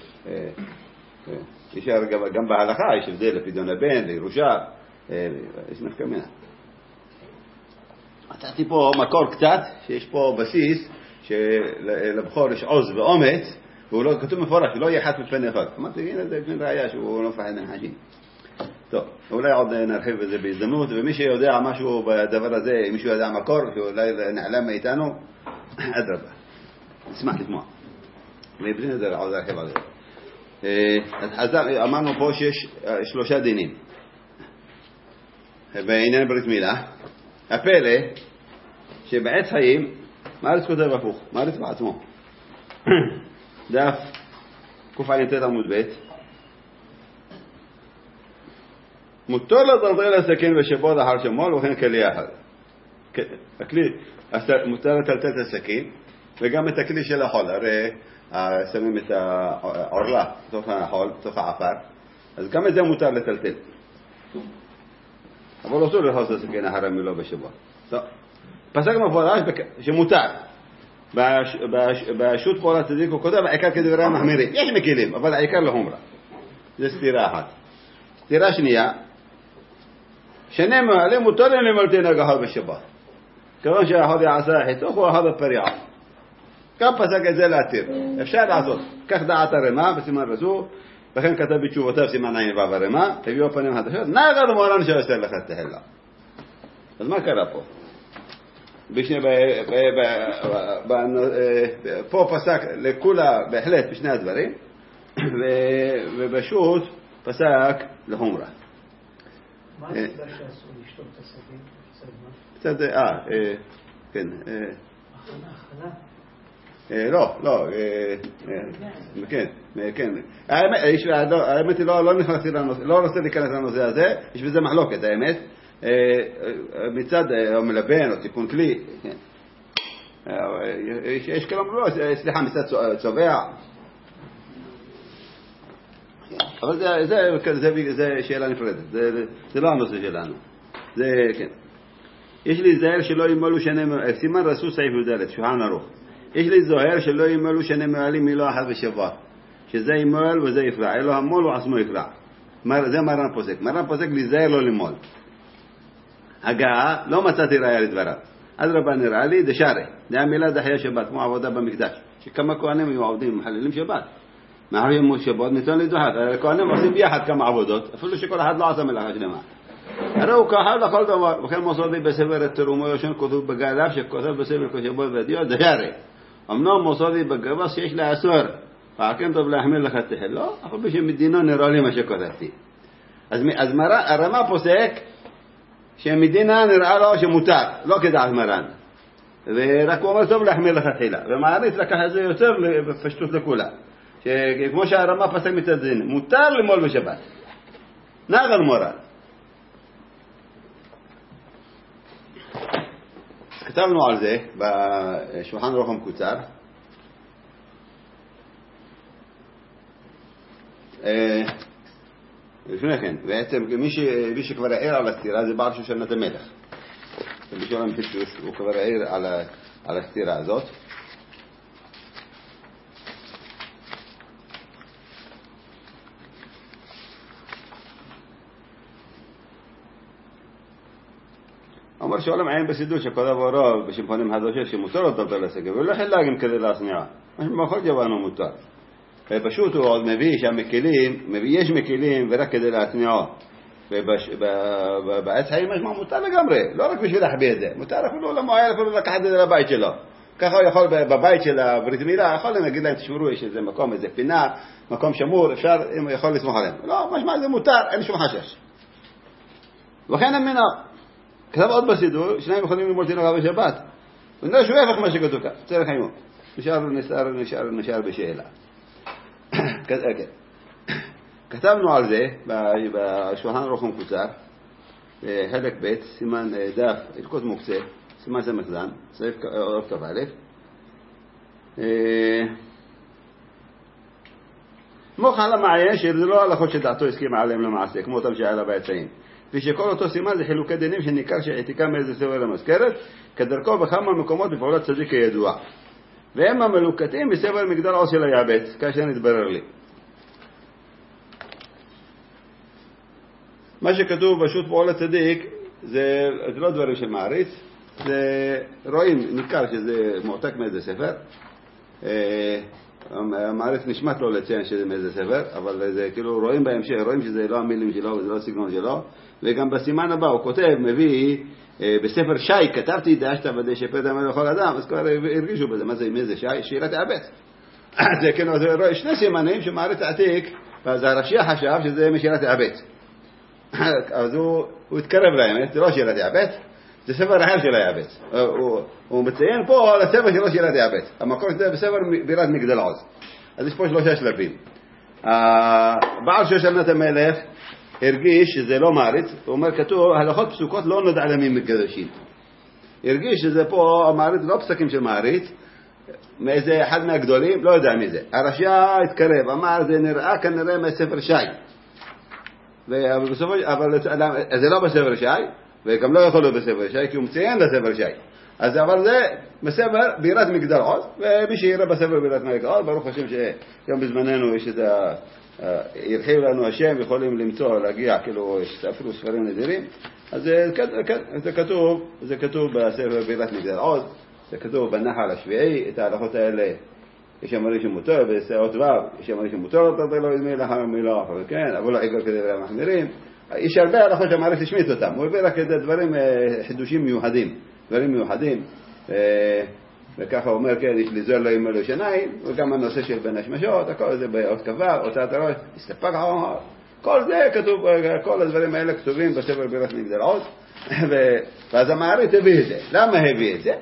גם בהלכה יש הבדל לפדיון הבן, לירושה, יש נפקא מינה. מצאתי פה מקור קצת, שיש פה בסיס, שלבחור יש עוז ואומץ, והוא לא כתוב מפורש, שלא יהיה חת מפני אחד. אמרתי, הנה זה בן ראיה שהוא לא מפחד מהחשים. טוב, אולי עוד נרחיב בזה בהזדמנות, ומי שיודע משהו בדבר הזה, אם מישהו יודע מקור, שאולי נעלם מאיתנו, אדרבה, נשמח לשמוע. ובלי נדר עוד נרחיב על זה. אז אמרנו פה שיש שלושה דינים. בעניין ברית מילה, הפלא שבעת חיים, מארץ כותב הפוך, מארץ בעצמו. דף קע"ט עמוד ב' מותר לדלדל הסכין ושבוד אחר שמול וכן כלי אחד. הכלי, מותר לטלטל את הסכין וגם את הכלי של החול. הרי שמים את העורלה בתוך החול, בתוך העפר, אז גם את זה מותר לטלטל. אבל אסור לאחוז את הסכין אחר המילו בשבוע. פסק מפורש שמותר. בשו"ת פועל הצדיק הוא כותב העיקר כדברי המחמירים. יש מקילים, אבל העיקר לחומרה. זה סתירה אחת. סתירה שנייה, שני מעלים מותרים למלטין הגחל בשבת. כיוון שהאחד יעשה חיתוך הוא האחד הפריעה. גם פסק את זה להתיר. אפשר לעשות. כך דעת הרמה בסימן רסור, וכן כתב בתשובותיו סימן עין ו' הרמה, הביאו פנים חדשות, נגד מורן שעושה לך תהילה. אז מה קרה פה? בשני, פה פסק לכולה בהחלט בשני הדברים, ובשו"ת פסק לחומרה. מה הסיבה שאסור לשתות את הסכין? קצת, אה, כן. הכנה, הכנה? לא, לא, כן, כן. האמת היא לא נכנסתי לנושא, לא רוצה להיכנס לנושא הזה, יש בזה מחלוקת, האמת. מצד מלבן או תיקון כלי, יש כלום לא, סליחה, מצד צובע. אבל זה שאלה נפרדת, זה לא הנושא שלנו. זה, כן. יש לי זהר שלא ימלו שני, סימן רסו סעיף י"ד, שולחן ערוך. יש לי זוהר שלא ימלו שני מעלים מילה אחת בשבוע, שזה ימול וזה יפרע, אלו המול ועצמו יפרע. זה מרן פוסק. מרן פוסק להיזהר לא למול. הגעה, לא מצאתי ראיה לדבריו. אדרבה נראה לי, דשארי, זה מילה דחייה שבת, כמו עבודה במקדש. שכמה כהנים היו עובדים מחללים שבת. מאחר יום שבת ניתן לדוחת. הכהנים עושים ביחד כמה עבודות, אפילו שכל אחד לא עשה מלאכה שלמה. הרי הוא כאחד לכל דבר, וכן מוסודי בספר התרומו יושן כתוב בגליו, שכותב בספר כשבות ודיעות, דשארי. אמנם מוסודי בגבס שיש לה עשור, והכן טוב להחמיר לך תחל. לא, אבל בשמדינו נראה לי מה שכותבתי. אז הרמה פוסק, שהמדינה נראה לו שמותר, לא כדעת מרן. ורק הוא אומר טוב להחמיר לך תחילה. ומעריץ לקח את זה יותר בפשטות לכולה. כמו שהרמה פסק מצד דין, מותר למול בשבת. נגד מורן. כתבנו על זה בשולחן ערוך המקוצר. לפני כן, בעצם מי שכבר העיר על הסתירה זה בעל שושנת המלך. בשולם פישוש הוא כבר העיר על הסתירה הזאת. אמר שולם עין בסידור שכתב אורו בשמחונים הדושה שמותר לו טלטל הסגל ולא חילגים כדי להסניעה. בכל גבנו מותר. פשוט הוא עוד מביא שהמקלים, מביא יש מקלים ורק כדי להסניעו. ובעץ חיים משמע מותר לגמרי, לא רק בשביל להחביא את זה, מותר אפילו למועל, אפילו לקחת את זה לבית שלו. ככה הוא יכול בבית של הברית מילה, יכול להגיד להם תשמרו, יש איזה מקום, איזה פינה, מקום שמור, אפשר, אם יכול לסמוך עליהם. לא, משמע זה מותר, אין שום חשש. וכן המנהר, כתב עוד בסידור, שניים יכולים ללמוד תינוק בשבת. ונראה שהוא הפך מה שכתוב כאן, צריך היום. נשאר, נשאר, נשאר, נשאר בשאלה. כתבנו על זה בשולחן ערוך מקוצר, חלק ב', סימן דף, ילקוט מוקצה, סימן סמך זן, סעיף אור כ"א. מוכן למעיין שזה לא הלכות שדעתו הסכימה עליהם למעשה, כמו אותם שהיה לה בעצאים. ושכל אותו סימן זה חילוקי דינים שניכר שהעתיקה מאיזה ספר למזכרת, כדרכו בכמה מקומות בפעולת צדיק כידוע. והם המלוקטים בספר מגדל עוז של היעבץ, כאשר נתברר לי. מה שכתוב בשו"ת פעולת צדיק זה, זה לא דברים של מעריץ, זה רואים, ניכר שזה מועתק מאיזה ספר. המעריץ נשמט לו לציין שזה מאיזה ספר, אבל זה כאילו רואים בהמשך, רואים שזה לא המילים שלו וזה לא הסגנון שלו. וגם בסימן הבא הוא כותב, מביא בספר שי, כתבתי דאשת ודאי שפד אמר לכל אדם, אז כבר הרגישו בזה, מה זה, מי זה שי? שירת העבץ. זה כאילו, זה רואה שני סימנים שמעריץ עתיק, ואז הרש"י חשב שזה משירת העבץ. אז הוא, הוא התקרב לאמת, זה לא שירת העבץ, זה ספר אחר של היעבץ. הוא, הוא מציין פה על הספר שלו שירת העבץ. המקור זה בספר בירת מגדל עוז. אז יש פה שלושה שלבים. בעל שושנת המלך הרגיש שזה לא מעריץ, הוא אומר כתוב, הלכות פסוקות לא נודע למי מקדשים. הרגיש שזה פה המעריץ, לא פסקים של מעריץ, מאיזה אחד מהגדולים, לא יודע מי זה. הרש"י התקרב, אמר זה נראה כנראה מהספר שי. אבל, בסופו, אבל זה לא בספר שי, וגם לא יכול להיות בספר שי, כי הוא מציין לספר שי. אז אבל זה בספר בירת מגדל עוז, ומי שיראה בספר בירת מגדל עוז, ברוך השם שיום בזמננו יש את ה... ירחיב לנו השם, יכולים למצוא, להגיע, כאילו, יש אפילו ספרים נדירים. אז זה, זה כתוב, זה כתוב בספר בירת מגדל עוז, זה כתוב בנחל השביעי, את ההלכות האלה, יש אמרים שמותר, בסעות ו', יש אמרים שמותר, אתה לא יזמי לאחר המילה, כן, אבל לא עיגול כדי דברים מחמירים. יש הרבה הלכות שהמעריך השמיט אותם, הוא הביא רק את הדברים, חידושים מיוחדים, דברים מיוחדים, וככה הוא אומר, כן, יש לזור לו עם אלו שניים, וגם הנושא של בין השמשות, הכל זה באות קבר, הוצאת הראש, הסתפק העומר, כל זה כתוב, כל הדברים האלה כתובים בספר בירת מגדל עוז, ואז המעריך הביא את זה. למה הביא את זה?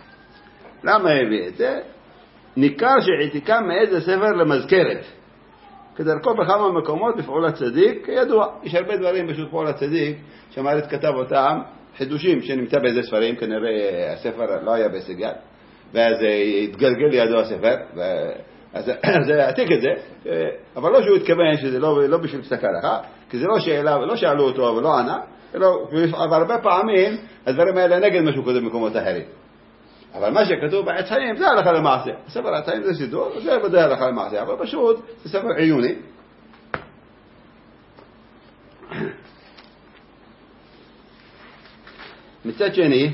למה הביא את זה? ניכר שהעתיקה מאיזה ספר למזכרת. כדרכו בכמה מקומות בפעולת צדיק, כידוע, יש הרבה דברים בשו"ת פעולת צדיק, שהמעריץ כתב אותם, חידושים שנמצא באיזה ספרים, כנראה הספר לא היה בהישג יד, ואז התגלגל לידו הספר, אז זה עתיק את זה, אבל לא שהוא התכוון שזה לא, לא בשביל פסק הלכה, כי זה לא שאלה, לא שאלו אותו ולא ענה, אבל הרבה פעמים הדברים האלה נגד משהו כזה במקומות אחרים. אבל מה שכתוב בעץ חיים זה הלכה למעשה. ספר העץ חיים זה סידור, זה בדי הלכה למעשה. אבל פשוט זה ספר עיוני. מצד שני,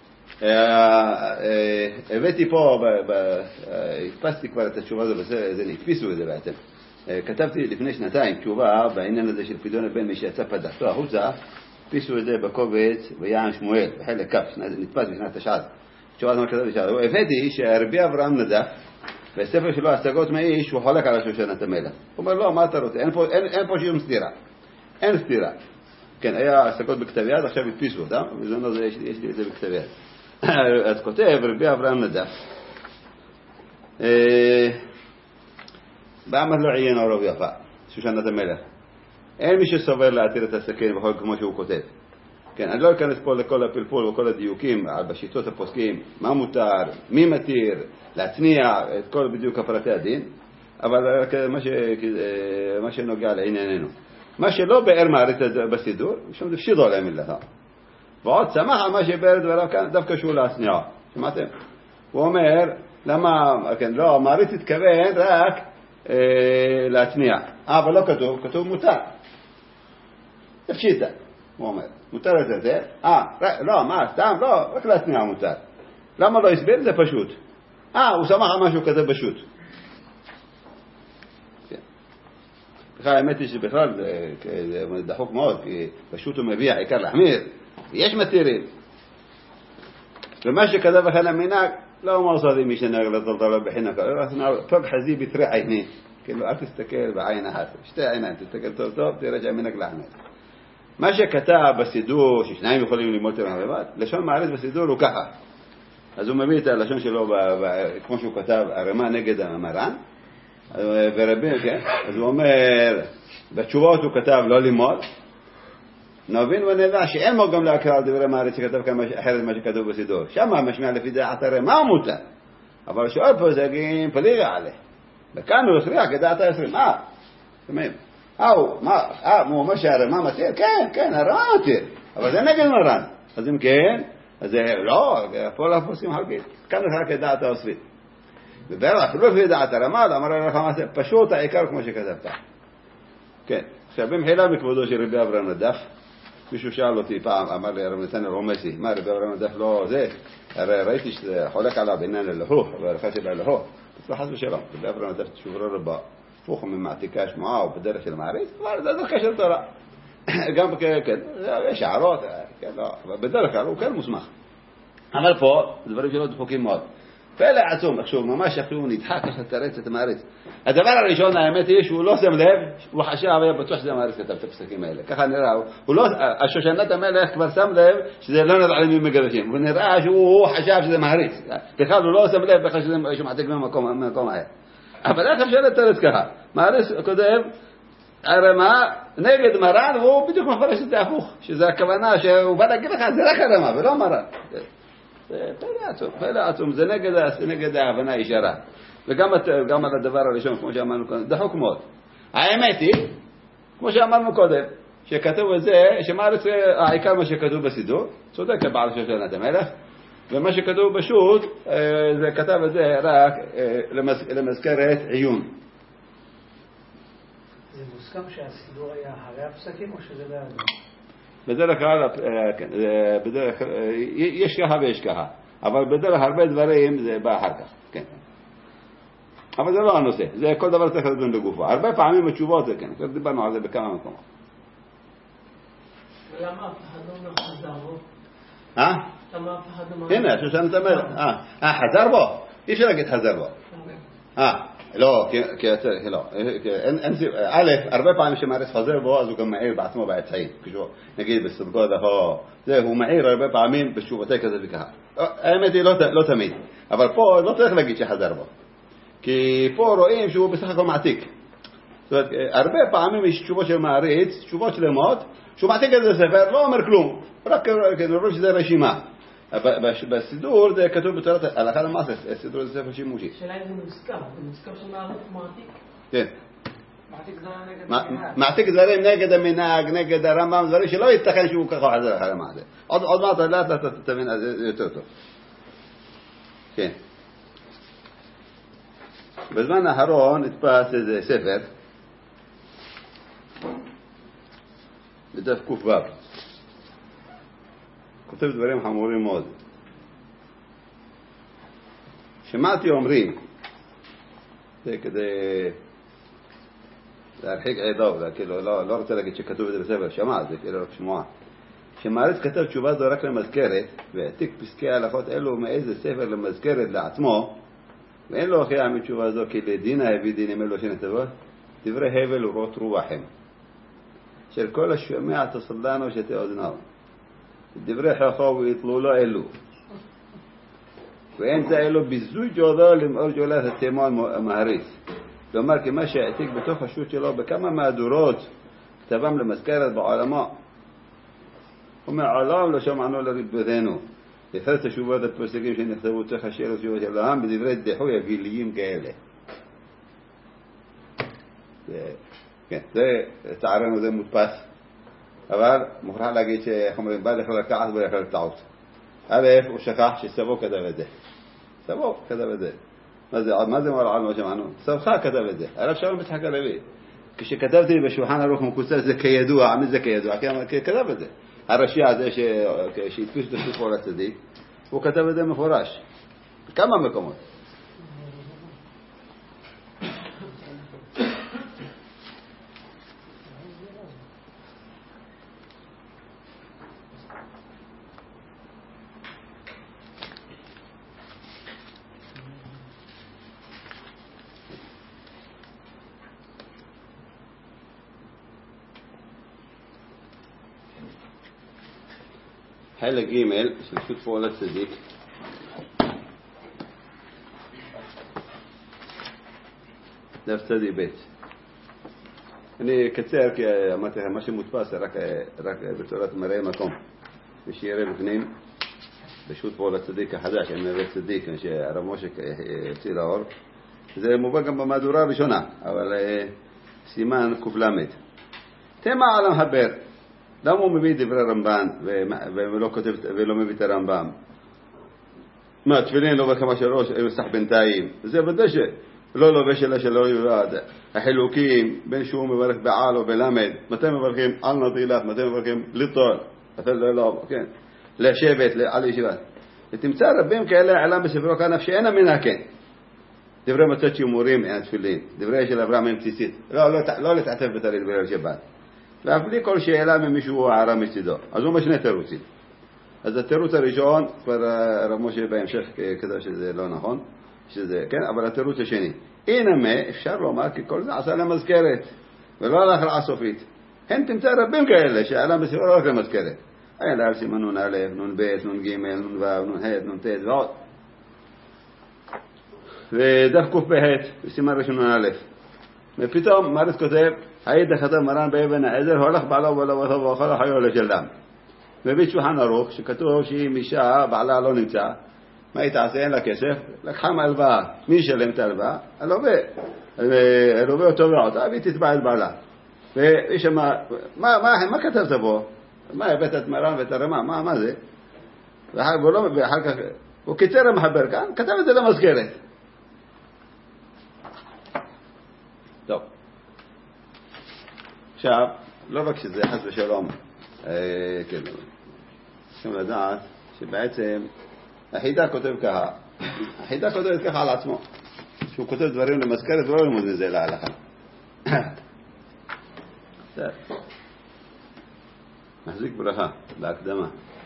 הבאתי פה, הדפסתי כבר את התשובה הזו, זה נתפיסו את זה בעצם. כתבתי לפני שנתיים תשובה בעניין הזה של פדיון הבן מי שיצא פדחתו החוצה, הדפיסו את זה בקובץ ביען שמואל, בחלק כף, נתפס בשנת תשע"ז. תשובה זמן כתב לשאלה. הוא הבאתי שהרבי אברהם נדף, בספר שלו השגות מאיש, הוא חולק על שושנת המלך. הוא אומר, לא, מה אתה רוצה? אין פה, אין, אין פה שום סתירה. אין סתירה. כן, היה השגות בכתב יד, עכשיו הדפיסו אותם, בזמן הזה יש, יש לי את זה בכתב יד. אז כותב, רבי אברהם נדף, בעמד לא עיין עורב יפה, שושנת המלך. אין מי שסובר להתיר את הסכין בכל כמו שהוא כותב. כן, אני לא אכנס פה לכל הפלפול וכל הדיוקים בשיטות הפוסקים, מה מותר, מי מתיר, להצניע, את כל בדיוק הפרטי הדין, אבל מה, ש... מה שנוגע לענייננו. מה שלא באר מעריץ בסידור, שום זה פשידו עליהם מלאכה. ועוד שמח על מה שבאר דבריו כאן, דווקא שהוא להצניע. שמעתם? הוא אומר, למה, כן, לא, מעריץ התכוון רק אה, להצניע. אה, אבל לא כתוב, כתוב מותר. זה פשיטה. הוא אומר, מותר את זה? אה, לא, מה, סתם, לא, רק להצניע מותר. למה לא הסביר? זה פשוט. אה, הוא שמח על משהו כזה פשוט. בכלל האמת היא שבכלל זה דחוק מאוד, כי פשוט הוא מביא העיקר להחמיר. יש מתירים. ומה שכתב לכן המנהג, לא מרסדים מי שנהג לטלטלה בחינה כאלה, פג חזי בתרי עיני. כאילו, אל תסתכל בעין אחת, שתי עיניים, תסתכל טוב טוב, תראה שהמנהג להחמיר. מה שכתב בסידור, ששניים יכולים ללמוד תראה לבד, לשון מעריץ בסידור הוא ככה. אז הוא מביא את הלשון שלו, כמו שהוא כתב, הרמה נגד המרן, ורבים, כן? אז הוא אומר, בתשובות הוא כתב לא לימוד, נבין ונדע שאין לו גם להקרא על דברי מעריץ שכתב כמה אחרת מה שכתוב בסידור. שמה משמיע לפי דעת הרמה הוא מותר. אבל שואל פה זה גיד פליגה עליה. וכאן הוא הכריע כדעת העשרים. מה? שומעים? אהו, מה? אה, הוא אומר שהרמה מתיר? כן, כן, הרמה מתיר. אבל זה נגד מרן. אז אם כן, אז זה לא, פה לא פוסקים חלקית. כאן הכריע כדעת העשרים. ובאמת, אפילו לפי דעת הרמה, אמר לך מה זה, פשוט העיקר כמו שכתבת. כן. עכשיו, במחילה מכבודו של רבי אברהם נדף, מישהו שאל אותי פעם, אמר לי, רב נתן הרומסי, מה רבי אברהם נדף לא זה? הרי ראיתי שזה חולק עליו בעניין הלכוך, והלכה של הלכוך. אז חס ושלום, רבי אברהם נדף תשוברו רבה, הפוך ממעתיקה שמועה או בדרך של מעריץ, אבל זה דרכי של תורה. גם כן, יש הערות, בדרך כלל הוא כן מוסמך. אבל פה, דברים שלו דפוקים מאוד. פלא עצום, עכשיו, ממש אפילו נדחק ככה תרץ את המעריץ. הדבר הראשון, האמת היא שהוא לא שם לב, הוא חשב, היה בטוח שזה המעריץ כתב את הפסקים האלה. ככה נראה, הוא לא, השושנת המלך כבר שם לב שזה לא נראה למי מגרשים, ונראה שהוא חשב שזה מעריץ. בכלל הוא לא שם לב בכלל שזה שמעתיק ממקום אחר. אבל איך אפשר לתרץ ככה? מעריץ כותב, הרמה נגד מרן, והוא בדיוק מפרש את זה הפוך, שזה הכוונה שהוא בא להגיד לך, זה רק הרמה ולא מרן. פלא עצום, פלא עצום, זה נגד, נגד ההבנה הישרה. וגם גם על הדבר הראשון, כמו שאמרנו קודם, דחוק מאוד. האמת היא, כמו שאמרנו קודם, שכתוב את זה, שמעריץ העיקר מה שכתוב בסידור, צודק הבעל שושנת המלך, ומה שכתוב בשו"ת, זה כתב את זה רק למזכרת עיון. זה מוסכם שהסידור היה אחרי הפסקים או שזה לא היה? בדרך כלל, כן, בדרך כלל, יש ככה ויש ככה, אבל בדרך הרבה דברים זה בא אחר כך, כן. אבל זה לא הנושא, זה כל דבר צריך לדון לגופו. הרבה פעמים התשובות זה כן, כבר דיברנו על זה בכמה מקומות. ולמה אף אחד לא אומר חזר בו? אה? למה אף אחד לא אומר? הנה, שושנת המלך, אה, חזר בו? אי אפשר להגיד חזר בו. אה, לא, כי לא, א', הרבה פעמים שמעריץ חוזר בו, אז הוא גם מעיר בעצמו בעצעים. נגיד בסדקות, הוא מעיר הרבה פעמים בתשובתי כזה וככה. האמת היא לא תמיד, אבל פה לא צריך להגיד שחזר בו. כי פה רואים שהוא בסך הכל מעתיק. זאת אומרת, הרבה פעמים יש תשובות של מעריץ, תשובות שלמות, שהוא מעתיק את זה ספר, לא אומר כלום, רק רואים שזה רשימה. בסידור זה כתוב בתורת הלכה למעשה, הסידור זה ספר שימושי. שאלה אם זה מוסכם, זה מוסכם שמעריץ מעתיק? כן. מעתיק דברים נגד המנהג. מעתיק דברים נגד המנהג, נגד הרמב"ם, דברים שלא ייתכן שהוא ככה חזר הלכה למעשה. עוד מעט לאט לאט תבין יותר טוב. כן. בזמן האחרון נתפס איזה ספר בדף קוף ו' כותב דברים חמורים מאוד. שמעתי אומרים, זה כדי להרחיק עדו, כאילו לא, לא רוצה להגיד שכתוב את זה בספר, שמע, זה כאילו רק שמועה. שמעריץ כתב תשובה זו רק למזכרת, והעתיק פסקי ההלכות אלו מאיזה ספר למזכרת לעצמו, ואין לו הוכיח מתשובה זו, כי לדינה הביא דינים אלו שנכתבו, דברי הבל ורות רוחם, של כל השומע תסלדנו שתי אוזניו. דברי חכו ויתלו לו אלו. ואין זה אלו ביזוי ג'ודו למאור ג'ולת התימון המעריץ. כלומר, כמה שהעתיק בתוך השו"ת שלו בכמה מהדורות כתבם למזכרת בעולמו. ומעולם לא שמענו לרבותינו. לפרט השובות הפוסקים שנכתבו צריך השאר השובות שלהם בדברי דיחוי הגיליים כאלה. כן, זה, צערנו זה מודפס. אבל מוכרח להגיד שאומרים, בא לכלל לקחת ולכלל טעות. א', הוא שכח שסבו כתב את זה. סבו כתב את זה. מה זה, מה זה מראה על מה שמענו? סבך כתב את זה. הרב שלום יצחק הלוי. כשכתבתי בשולחן ערוך מקוצר זה כידוע, מי זה כידוע? כי כתב את זה. הראשי הזה שהתפיס את הספר לצדיק, הוא כתב את זה מפורש. כמה מקומות. חלק ג' של שותפו לצדיק. דף צדי ב'. אני אקצר כי אמרתי לכם מה שמודפס רק, רק בצורת מראי מקום. ושיראה בפנים בשותפו לצדיק החדש, עם מראי צדיק, שהרב משה יוציא לאור. זה מובא גם במהדורה הראשונה, אבל סימן קופלמת. תמה על המחבר. למה הוא מביא דברי רמב"ן ולא כותב ולא מביא את הרמב"ם? מה, תפילין לא בכמה שלוש, מסך בינתיים. זה ודאי שלא לובש אלא שלא יובד. החילוקים בין שהוא מברך בעל או בלמד, מתי מברכים על נטילת, מתי מברכים ליטול, לא, לא, כן, לשבת, על ישיבת. ותמצא רבים כאלה העלם בספרו כנף שאין מן הכן. דברי מצות שימורים אין תפילין, דברי של אברהם אין בסיסית. לא, לא, לא להתעטף בטלית בליל שבת. ואף בלי כל שאלה ממישהו הערה מצידו. אז הוא משנה תירוצים. אז התירוץ הראשון, כבר רב משה בהמשך כזה שזה לא נכון, שזה, כן, אבל התירוץ השני. הנה מה, אפשר לומר כי כל זה עשה למזכרת, ולא הלך לעסופית. הן תמצא רבים כאלה שעלה בספרו לא רק למזכרת. היה לה סימן נון א', נון ב', נון ג', נון ו', נון ה', נון ת' ועוד. ודף קוף בה', בסימן ראשון נון א'. ופתאום מרס כותב, היית כתב מרן באבן העזר, הולך בעלה ובעלה ובעלה ואוכל החיו לשלם. מביא שולחן ערוך, שכתוב שהיא מישה, בעלה לא נמצא, מה היא תעשה? אין לה כסף, לקחה מהלוואה. מי ישלם את ההלוואה? הלווה. הלווה אותו ועותה, והיא תתבע את בעלה. ויש מה, מה, מה, מה כתבת בו? מה הבאת את מרן ואת הרמה? מה, מה זה? ואחר כך, הוא קיצר המחבר כאן, כתב את זה למזכרת. טוב. עכשיו, לא רק שזה חס ושלום, כן, צריכים לדעת שבעצם החידה כותב ככה, החידה כותבת ככה על עצמו, שהוא כותב דברים למזכרת ולא ללמוד מזה להלכה. מחזיק ברכה בהקדמה.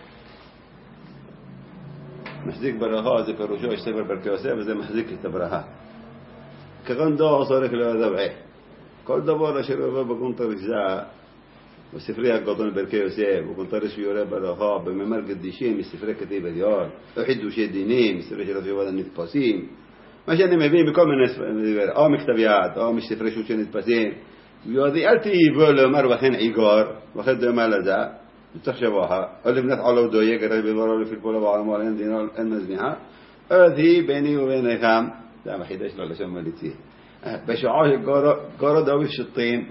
מחזיק ברכה זה פירושו יש ספר ברכי יוסף וזה מחזיק את הברכה. כגון דו צורך לדבעי. כל דבר אשר יובא בקונטר זה בספרי הגדול ברכי יוסף, בקונטר שיורה ברכה, במאמר קדישין מספרי כתיב עליון, או חידושי דינים, מספרי של רבי הנתפסים. מה שאני מבין בכל מיני ספרים, או מכתב יד, או מספרי שו"ת שנתפסים. ויודעי אל תיבוא לומר וכן עיגור, וכן דומה לזה, ותחשבוها, או לבנת עולו דויק, הרי בדברו לפי כל בעלמו, אין דינו, אין מזניחה, אז היא ביני וביניכם, זה המחידה שלו לשם מליצי. בשעה שגורו דוד שטין,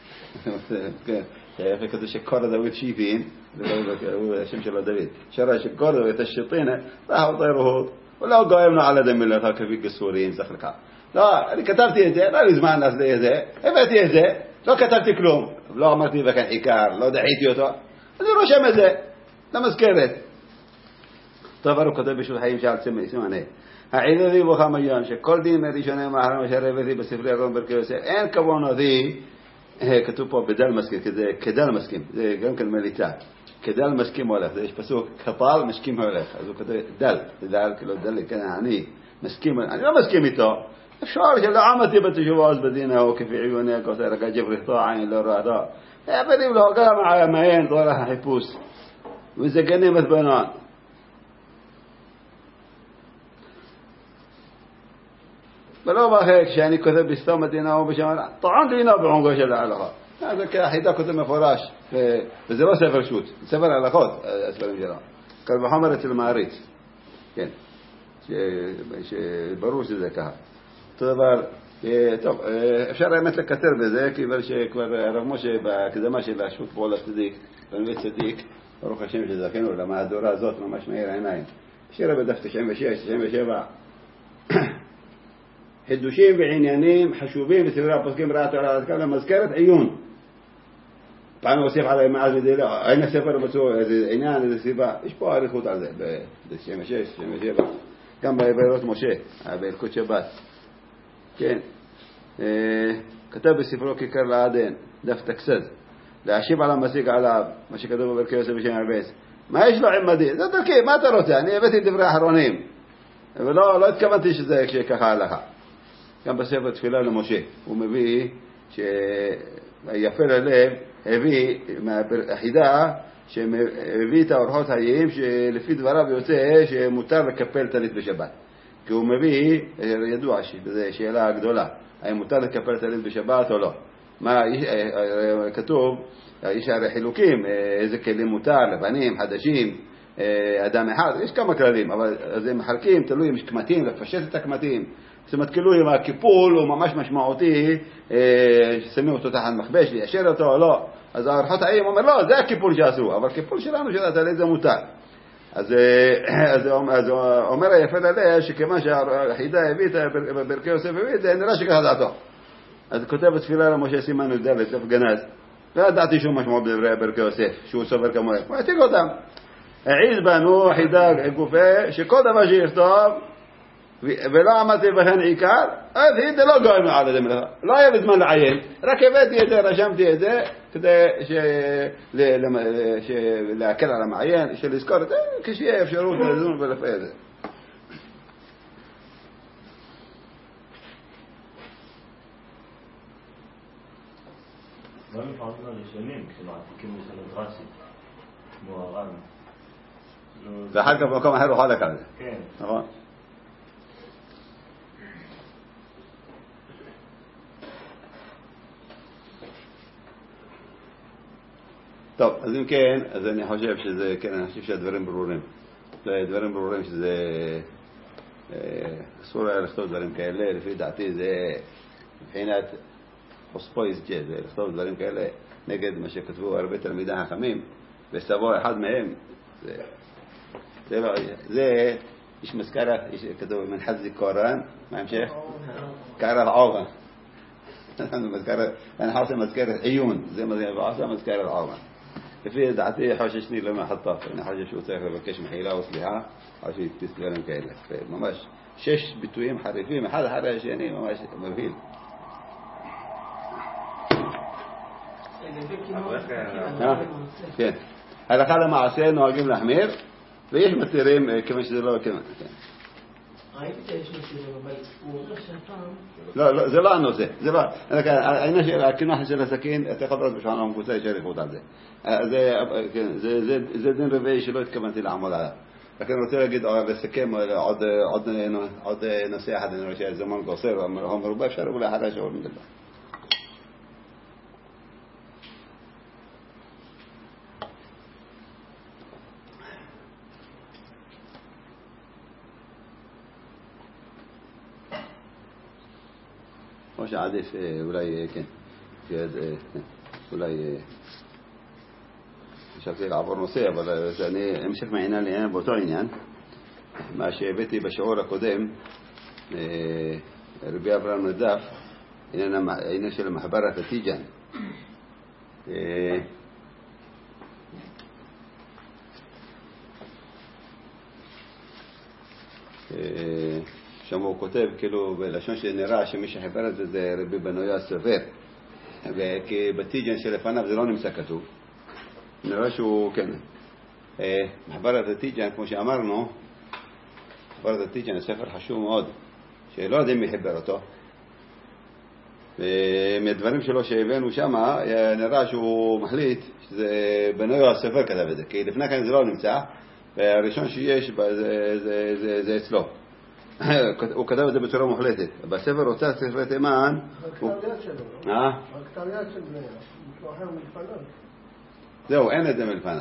יפה כזה שקורא דוד שיפין, הוא השם שלו דוד, שרה שקורא דוד השטין, ראה טיירות, ולא גוימנו על אדם מלאכה כפי גסורים, זכר לך. לא, אני כתבתי את זה, לא לי זמן לעשות את זה, הבאתי את זה, לא כתבתי כלום, לא אמרתי וכן עיקר, לא דחיתי אותו, אני רושם את זה, למזכרת. טוב, הוא כותב בשביל חיים שעל סימנה. העידודי וחמיון, שכל דין מראשוני מאחרם אשר הבאתי בספרי הגאון ברכי יוסף, אין כוונותי, כתוב פה בדל מסכים, כדל מסכים, זה גם כן מליצה, כדל מסכים הולך, יש פסוק, כפל משכים הולך, אז הוא כותב דל, דל, כאילו דל, כן, אני מסכים, אני לא מסכים איתו, אפשר שלא עמדתי בתשובה אז בדינה או כפי עיוני הכוסר, רגע ג'פריכתו עין לא רעדו, הבנים לו גם מעיין, דורך החיפוש, וזה גנים את בנון. ולא בחק שאני כותב בסתום מדינה או בשם, טוען דינה בעונגו של ההלכה. זה כחידה כותב מפורש, וזה לא ספר שו"ת, ספר הלכות, הספרים שלו. קל וחומר אצל מעריץ. כן. שברור שזה ככה. אותו דבר, טוב, אפשר באמת לקטר בזה, כיוון שכבר הרב משה בהקדמה של השו"ת פועל הצדיק, בנבית צדיק, ברוך השם שזכינו למהדורה הזאת, ממש מאיר העיניים. שירה בדף תשעים ושש, תשעים ושבע. חידושים ועניינים חשובים בספרי הפוסקים רעת על כאן למזכרת עיון. פעם הוסיף עליהם מאז ודילה, אין הספר מצאו איזה עניין, איזה סיבה, יש פה עריכות על זה, ב-תשעים ושש, תשעים ושבע, גם בעברות משה, בהלכות שבת. כן, כתב בספרו כיכר לעדן, דף תקסד, להשיב על המסיק עליו, מה שכתוב בברכי יוסף בשם הרבס. מה יש לו עם מדי? זה דרכי, מה אתה רוצה? אני הבאתי דברי אחרונים, ולא לא התכוונתי שזה ככה הלכה. גם בספר תפילה למשה, הוא מביא שיפה ללב, הביא מהחידה שמביא את האורחות חיים שלפי דבריו יוצא שמותר לקפל טלית בשבת. כי הוא מביא, ידוע שזו שאלה גדולה, האם מותר לקפל טלית בשבת או לא. מה, כתוב, יש הרי חילוקים, איזה כלים מותר, לבנים, חדשים, אדם אחד, יש כמה כללים, אבל אז הם מחלקים, תלוי אם יש קמטים, לפשט את הקמטים. זאת אומרת, כאילו אם הקיפול הוא ממש משמעותי, ששמים אותו תחת מכבש, ליישר אותו או לא, אז האורחות חיים אומר, לא, זה הקיפול שעשו, אבל קיפול שלנו של הטלית זה מותר. אז, אז, אז אומר היפה ללאה שכיוון שהחידה הביא בברכי יוסף הביא את זה, נראה שככה דעתו. אז כותב בתפילה למשה סימן י"ד לסף גנז, לא ידעתי שום משמעות בדברי ברכי יוסף, שהוא סובר כמוהם, הוא יציג אותם. העיז בנו חידה גופה, שכל דבר שיכתוב, ולא עמדתי בהן עיקר, אז היא זה לא גאינו על זה מלאכה. לא היה לי זמן לעיין, רק הבאתי את זה, רשמתי את זה, כדי להקל על המעיין, שלזכור את זה, כשיהיה אפשרות לדון ולפי את זה. לא מפעמים הראשונים, כשמעתיקים לשנות רש"י, כמו הר"ן. ואחר כך במקום אחר הוא חולק על זה. כן. נכון? טוב, אז אם כן, אז אני חושב שזה, כן, אני חושב שהדברים ברורים. דברים ברורים שזה, אסור היה לכתוב דברים כאלה, לפי דעתי זה מבחינת חוספויס ג'ה, זה לכתוב דברים כאלה נגד מה שכתבו הרבה תלמידי חכמים, וסבו אחד מהם, זה, זה, זה יש מזכרה, יש כתוב מנחת זיכורן, מה המשך? קרב עוגן. אני חושב מזכרת עיון, זה מזכרת עוגן. לפי דעתי חוששני למה חטף, אני חושב שהוא צריך לבקש מחילה וסליחה, או שיתפיס דברים כאלה. ממש שש ביטויים חריפים, אחד אחרי השני, ממש מבהיל. כן. הלכה למעשה נוהגים להחמיר, ויש מתירים כיוון שזה לא כיוון. ראיתי שיש מתירים, אבל הוא אומר שהפעם... לא, לא, זה לא הנושא. זה לא... העניין של הכינוח של הסכין, אתה יכול לראות בשעון המקוצה, יש עריכות על זה. זה דין רביעי שלא התכוונתי לעמוד עליו. רק אני רוצה להגיד, לסכם עוד נושא אחד, אני רואה שהזמן גוסר, או מרובה אפשר אולי אחרי שעוד מדבר. או שעדיף אולי, כן, אולי חשבתי לעבור נושא, אבל אני אמשיך מעניין לעניין באותו עניין, מה שהבאתי בשיעור הקודם, רבי אברהם נדף, העניין של מחברת התיג'ן. שם הוא כותב כאילו בלשון שנראה שמי שחיבר את זה זה רבי בנויה הסופר, וכי בתיג'ן שלפניו זה לא נמצא כתוב. נראה שהוא, כן, מחברת התיג'ן, כמו שאמרנו, מחברת התיג'ן זה ספר חשוב מאוד, שלא יודעים מי חיבר אותו, ומהדברים שלו שהבאנו שם נראה שהוא מחליט שזה בנויה הסופר כתב את זה, כי לפני כן זה לא נמצא, והראשון שיש זה, זה, זה, זה אצלו. הוא כתב את זה בצורה מוחלטת. בספר אותה ספרי תימן... רק כתב יד שלו. אה? רק כתב יד של בניה. משהו אחר מלפניו. זהו, אין את זה מלפניו.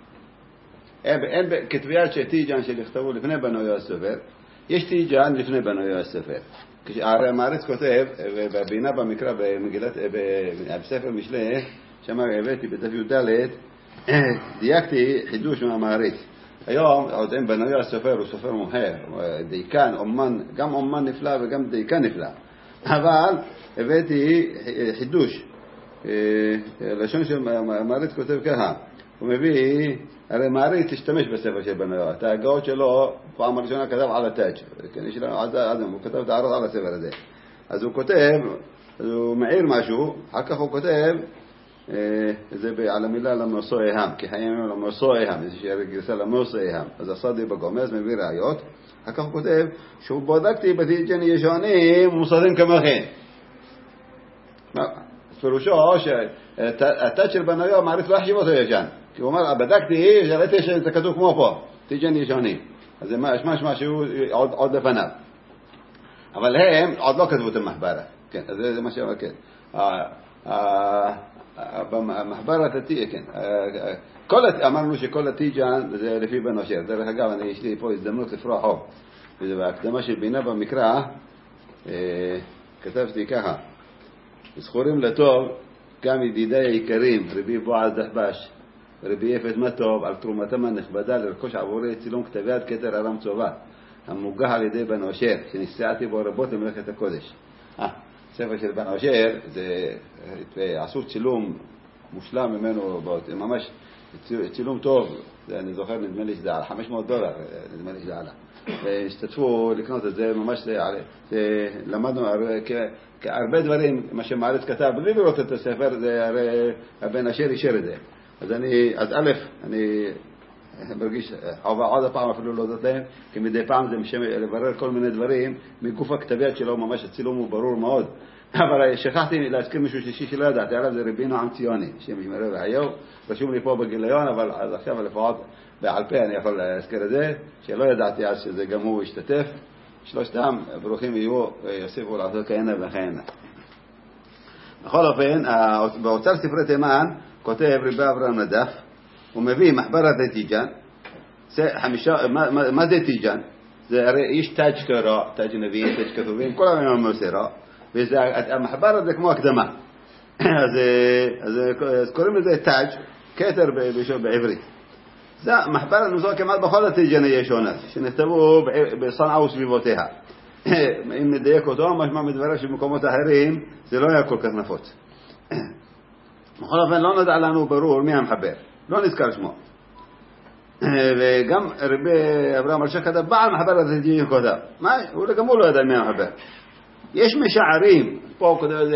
אין כתבי יד של תיג'ן שנכתבו לפני בנויה הסופר. יש תיג'ן לפני בנויה הסופר. הרי המעריץ כותב, בבינה במקרא, במגילת, בספר משלי, שם הבאתי בדף י"ד, דייקתי חידוש מהמעריץ. היום עוד אין בנויה הסופר, הוא סופר מומחה, דייקן, אומן, גם אומן נפלא וגם דייקן נפלא. אבל הבאתי חידוש, לשון של מעריץ כותב ככה, הוא מביא, הרי מעריץ תשתמש בספר של בנויה, את ההגאות שלו, פעם הראשונה כתב על הטאץ', הוא כתב את הערות על הספר הזה. אז הוא כותב, הוא מעיר משהו, אחר כך הוא כותב, זה על המילה למוסויהם, כי חיים למוסויהם, יש גרסה למוסויהם, אז הסודי בגומז מביא ראיות, אחר כך הוא כותב שהוא בודקתי בתיג'ן ישונים מוסרים כמוכן. פירושו שהתת של בנויה מעריץ לא יחשיב אותו ישן, כי הוא אומר, בדקתי, ראיתי שזה כתוב כמו פה, טיג'ן ישונים. אז זה משמע שהוא עוד, עוד לפניו. אבל הם עוד לא כתבו את המחברה. כן, אז זה מה שאומר, כן. במחברת התיג'ן, כן. אמרנו שכל הטיג'ן זה לפי בן אושר. דרך אגב, יש לי פה הזדמנות לפרוע חוב. ובהקדמה של בינה במקרא, כתבתי ככה, זכורים לטוב גם ידידי היקרים, רבי בועז דחבש ורבי יפת מטוב, על תרומתם הנכבדה לרכוש עבורי צילום כתבי יד כתר ארם צובה, המוגה על ידי בן אושר, שניסעתי בו רבות למלאכת הקודש. אה, ספר של בן אושר, זה עשו צילום מושלם ממנו, ממש צילום טוב, אני זוכר, נדמה לי שזה על חמש מאות דולר, נדמה לי שזה עלה. והשתתפו לקנות את זה, ממש למדנו הרבה דברים, מה שמארץ כתב, בלי לראות את הספר, זה הרי הבן אשר אישר את זה. אז אני, אז א', אני מרגיש, עוד הפעם אפילו לא יודעת להם, כי מדי פעם זה משם לברר כל מיני דברים, מגוף הכתביות שלו ממש הצילום הוא ברור מאוד. אבל שכחתי להזכיר מישהו שלישי שלא ידעתי עליו, זה רבי נועם ציוני, שם ישמרו והיום, רשום לי פה בגיליון, אבל אז עכשיו לפחות בעל פה אני יכול להזכיר את זה, שלא ידעתי אז שזה גם הוא השתתף. שלושתם ברוכים יהיו ויוסיפו לעשות כהנה וכהנה. בכל אופן, באוצר ספרי תימן כותב רבי אברהם נדף, הוא מביא מחברת טיג'ן, מה זה טיג'ן? זה הרי יש תאג' קרא, תאג' נביאים, תאג' כתובים, כל המילים מוסרה, והמחברת זה כמו הקדמה. אז קוראים לזה תאג' כתר בעברית. זה מחברת נוזר כמעט בכל הטיג'ן הישונות, שנכתבו בסנעה וסביבותיה. אם נדייק אותו, משמע מדברה שבמקומות אחרים זה לא היה כל כך נפוץ. בכל אופן לא נדע לנו ברור מי המחבר, לא נזכר שמו. וגם רבי אברהם אלשיך כתב בעל מחבר הטיג'ן כותב, מה? הוא גם הוא לא ידע מי המחבר. יש משערים, פה כותב את זה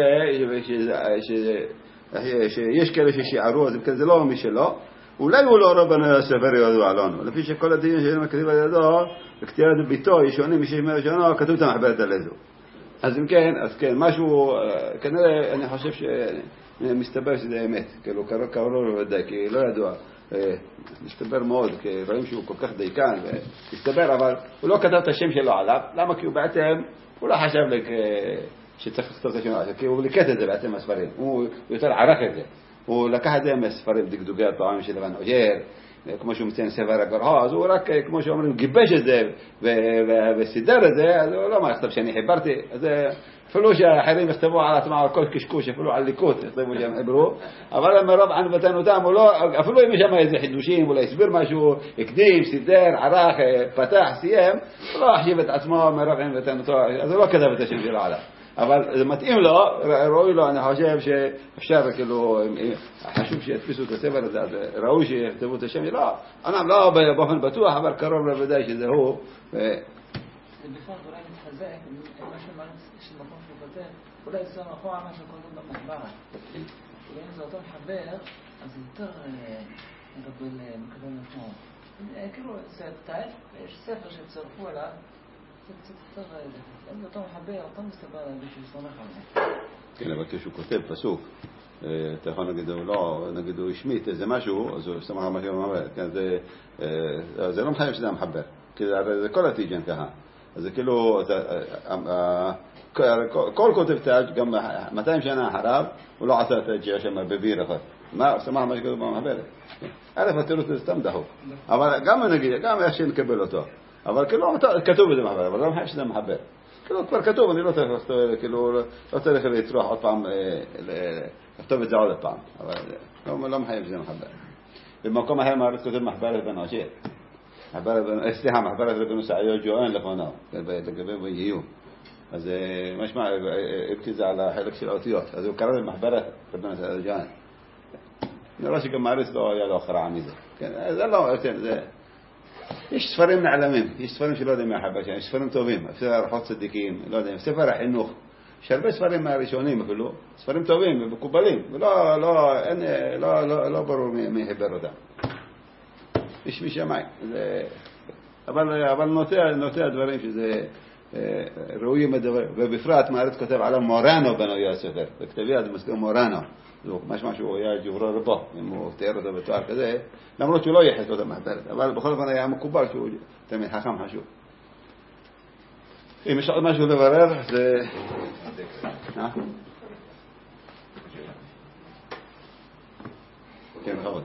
שיש כאלה ששיערו, זה לא מי שלא, אולי הוא לא רבנו הספר ידוע לנו, לפי שכל הטיג'ן שלנו כתיב על ידו, וכתיבת ביתו ישונים משש מאה ראשונו, כתוב את המחברת על ידו. אז אם כן, אז כן, משהו, כנראה אני חושב שמסתבר שזה אמת, כאילו קראו לו ודאי, כי לא ידוע, מסתבר מאוד, כי רואים שהוא כל כך דייקן, מסתבר, אבל הוא לא כתב את השם שלו עליו, למה? כי הוא בעצם, הוא לא חשב לק... שצריך לכתוב את השם עליו, כי הוא ליקט את זה בעצם מהספרים, הוא יותר ערך את זה, הוא לקח את זה מהספרים, דקדוקי הפעמים של בן אושר, כמו שהוא מציין ספר הגרחה, אז הוא רק, כמו שאומרים, גיבש את זה וסידר את זה, אז הוא לא מה לכתוב שאני חיברתי, אז אפילו שהאחרים יכתבו על עצמם על כל קשקוש, אפילו על ליקוט, יכתבו שהם חיברו, אבל מרוב ענוותנותם, אפילו אם יש שם איזה חידושים, אולי הסביר משהו, הקדים, סידר, ערך, פתח, סיים, הוא לא החשיב את עצמו מרוב ענוותנותו, אז הוא לא כתב את השם שלו עליו. אבל זה מתאים לו, ראוי לו, אני חושב שאפשר, כאילו, חשוב שיתפיסו את הספר הזה, אז ראוי שיכתבו את השם, לא, אני לא באופן בטוח, אבל קרוב לוודאי שזה הוא. זה בכלל אולי מתחזק, מה שמרץ של מקום שהוא כותב, אולי זה מאחורה מה שקוראים במחברה. אם זה אותו מחבר, אז זה יותר מקבל נתון. כאילו, זה תאית, יש ספר שצורפו אליו, זה קצת יותר, אם זה אותו מחבר, אותו מסתבר בשביל סומך על זה. כן, אבל כשהוא כותב פסוק, אתה יכול נגיד, לא, נגיד הוא השמיט איזה משהו, אז הוא סומך על מה שהוא אומר, זה לא מחייב שזה המחבר, כי זה כל הטיג'ן ככה. אז זה כאילו, כל כותב תאג' גם מאתיים שנה אחריו, הוא לא עשה תאג' שם בביר אחד. מה, סומך על מה שכתוב במחברת. א' התירוץ זה סתם דחוק. אבל גם נגיד, גם איך שנקבל אותו. אבל כאילו כתוב בזה מחבר, אבל לא מחייב שזה מחבר. כאילו כבר כתוב, אני לא צריך לכתוב, כאילו לא צריך לצרוח עוד פעם, לכתוב את זה עוד פעם. אבל לא מחייב שזה מחבר. במקום אחר מארץ כותב מחברת בן אושר. סליחה, מחברת רבנו סעיו ג'ואן לפניו, לגבי בו יהיו. אז משמע, הבתי זה על החלק של האותיות. אז הוא קרא למחברת רבנו סעיו ג'ואן. נראה שגם מארץ לא היה לו הכרעה מזה. זה לא, זה... יש ספרים נעלמים, יש ספרים שלא יודעים מהחבש, יש ספרים טובים, ספר ערכות צדיקים, לא יודעים, ספר החינוך, יש הרבה ספרים מהראשונים אפילו, ספרים טובים ומקובלים, ולא, לא, אין, לא, לא, לא ברור מי חיבר אותם. יש משמיים, זה, אבל, אבל נוטע, נוטע הדברים שזה ראויים הדבר, ובפרט מארץ כותב עליו מורנו בנו הספר, בכתבי יד מזכיר מורנו, זה משמע שהוא היה ג'וברו רבו, אם הוא תיאר אותו בתואר כזה, למרות שהוא לא ייחס לו את המחברת, אבל בכל אופן היה מקובל שהוא תמיד חכם חשוב. אם יש עוד משהו לברר, זה... אה? כן, בכבוד.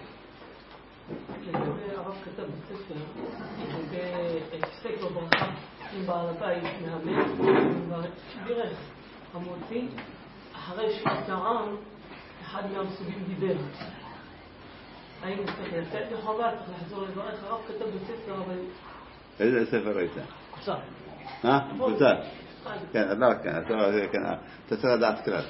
לגבי הרב כתב בספר, לגבי הפסק לו ברכה עם בעל הבית מהמת, בירך המוציא, אחרי שתרם, אחד מהמסוגים דיבר. האם הוא מסתכל, יצאת לחובה, צריך לחזור לברך, הרב כתב בספר, אבל... איזה ספר היית? קוצר. אה? קוצר. כן, לא, כן, אתה צריך לדעת כלל.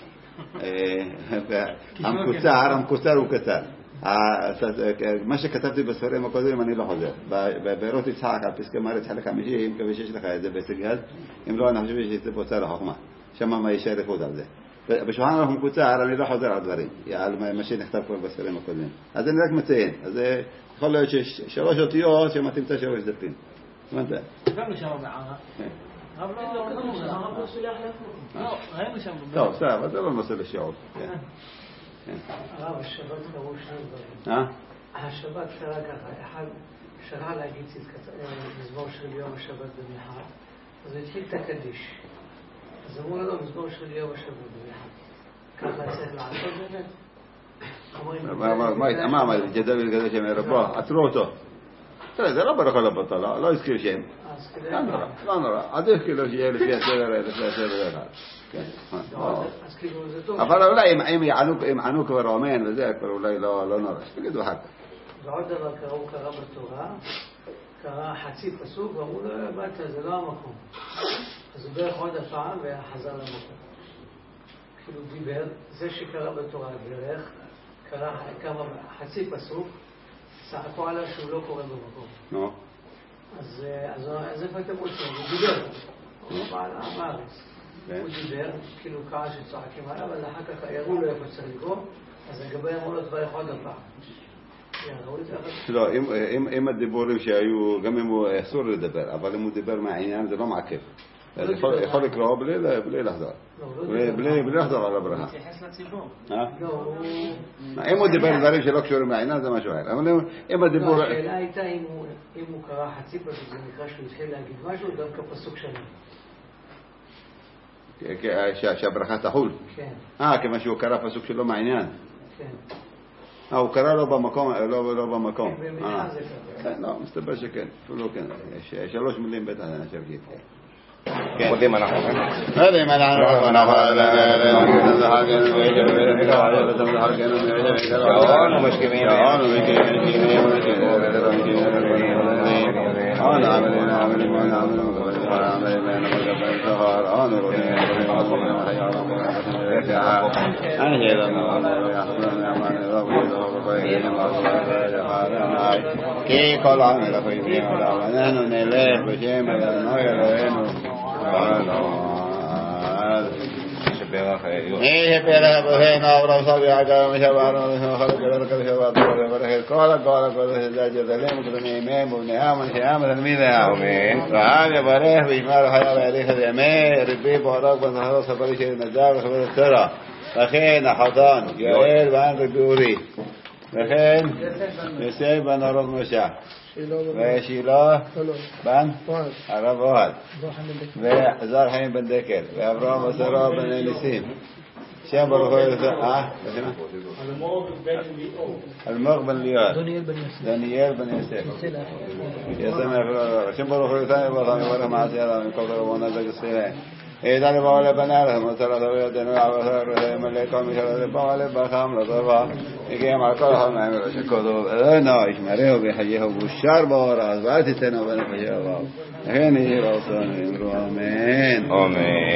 המקוצר, המקוצר הוא קצר. מה שכתבתי בספרים הקודמים אני לא חוזר. בבירות יצחק על פסקי מארץ חלק חמישי, אם מקווה שיש לך את זה בהישג יד, אם לא אני חושב שזה בוצר החוכמה. שמה מה יש עריכות על זה. בשולחן ערוך מקוצר אני לא חוזר על דברים, על מה שנכתב כבר בספרים הקודמים. אז אני רק מציין. אז יכול להיות ששלוש אותיות שמתאימתה שלוש דפים. הבנת? גם שם בערה. הרב לא שולח לך. לא, ראינו שם. טוב, סתם, אבל זה לא נושא לשיעור. הרב, השבת קראו שני דברים. אה? השבת קרה ככה, אחד שרה להגיד מזמור של יום השבת במנחה, אז הוא התחיל את הקדיש. אז אמרו לו, מזמור של יום השבת במנחה. ככה צריך לעשות את זה? מה אמר, גדל וגדל שם רבו, עצרו אותו. זה לא ברכה לבטה, לא הזכיר שם. לא נורא, לא נורא. עדיף כאילו שיהיה לפי הסדר, לפי הסדר אחד. אבל אולי אם ענו כבר אומן וזה, כבר אולי לא נורא. תגידו אחר כך. ועוד דבר קראו, קרא בתורה, קרא חצי פסוק, ואמרו לו, בת, זה לא המקום. אז הוא בערך עוד הפעם וחזר למקום. כאילו דיבר, זה שקרא בתורה בערך, קרא כמה חצי פסוק, צעקו עליו שהוא לא קורא במקום. נו. אז איפה אתם רוצים? הוא דיבר. הוא בא לארץ. הוא דיבר, כאילו קרא שצועקים עליו, אז אחר כך יראו לו איפה צריך לקרוא, אז לגבי אמרו לו דברך עוד הפעם. לא, אם הדיבורים שהיו, גם אם הוא אסור לדבר, אבל אם הוא דיבר מהעניין זה לא מעכב. יכול לקרוא בלי לחזור. בלי לחזור על הברכה. מתייחס לציבור. אם הוא דיבר דברים שלא קשורים מהעניין זה משהו אחר. השאלה הייתה אם הוא קרא חצי פסוק, זה נקרא שהוא התחיל להגיד משהו, דווקא פסוק שני. שהברכה תחול. כן. אה, כמה שהוא קרא פסוק שלא מעניין. כן. אה, הוא קרא לו במקום, לא במקום. במנחה זה קרה. כן, לא, מסתבר שכן. אפילו כן. שלוש מילים בטח אני חושב שהתחיל. מודים אנחנו. מודים אנחנו. גאון ומשכימים. גאון ומשכימים. כי כל עמל החיים וננו נלך בשם אדוני אלוהינו מי שפרח בוהנו אברהם סבי עגר משבענו וחלק אלוהינו שבעת וברך את כל הכל הכל שדה ג'דלים וקדומים מהם ובניהם ונשיהם ותלמידיהם רעב יברך וישמר חייו ויאריך את ימי רבי בורק בנהרות ספרי של נדב וחבר תורה לכן החתן יואל בן רבי אורי וכן יוסף בן אורות משה ושילה בן הרב אוהד ועזר חיים בן דקל ואברהם ושרה בן ניסים שם ברוך הוא אה? אלמוג בן ליאור דניאל בן יוסף שם ברוך הוא יתן וברכם יברך מעשי אדם מכל קרבונה וגספיהם אידע לבוא לבנה לכם וצלת וידנו ועבשר מלאכם משלת לבוא לברכם לטובה הגיעים על כל אחד מהם ראש הכתוב אדוני ישמרהו ויחייהו בושר באורז ואל תיתנו בנפשהו לכן יהי רצון ואמרו אמן אמן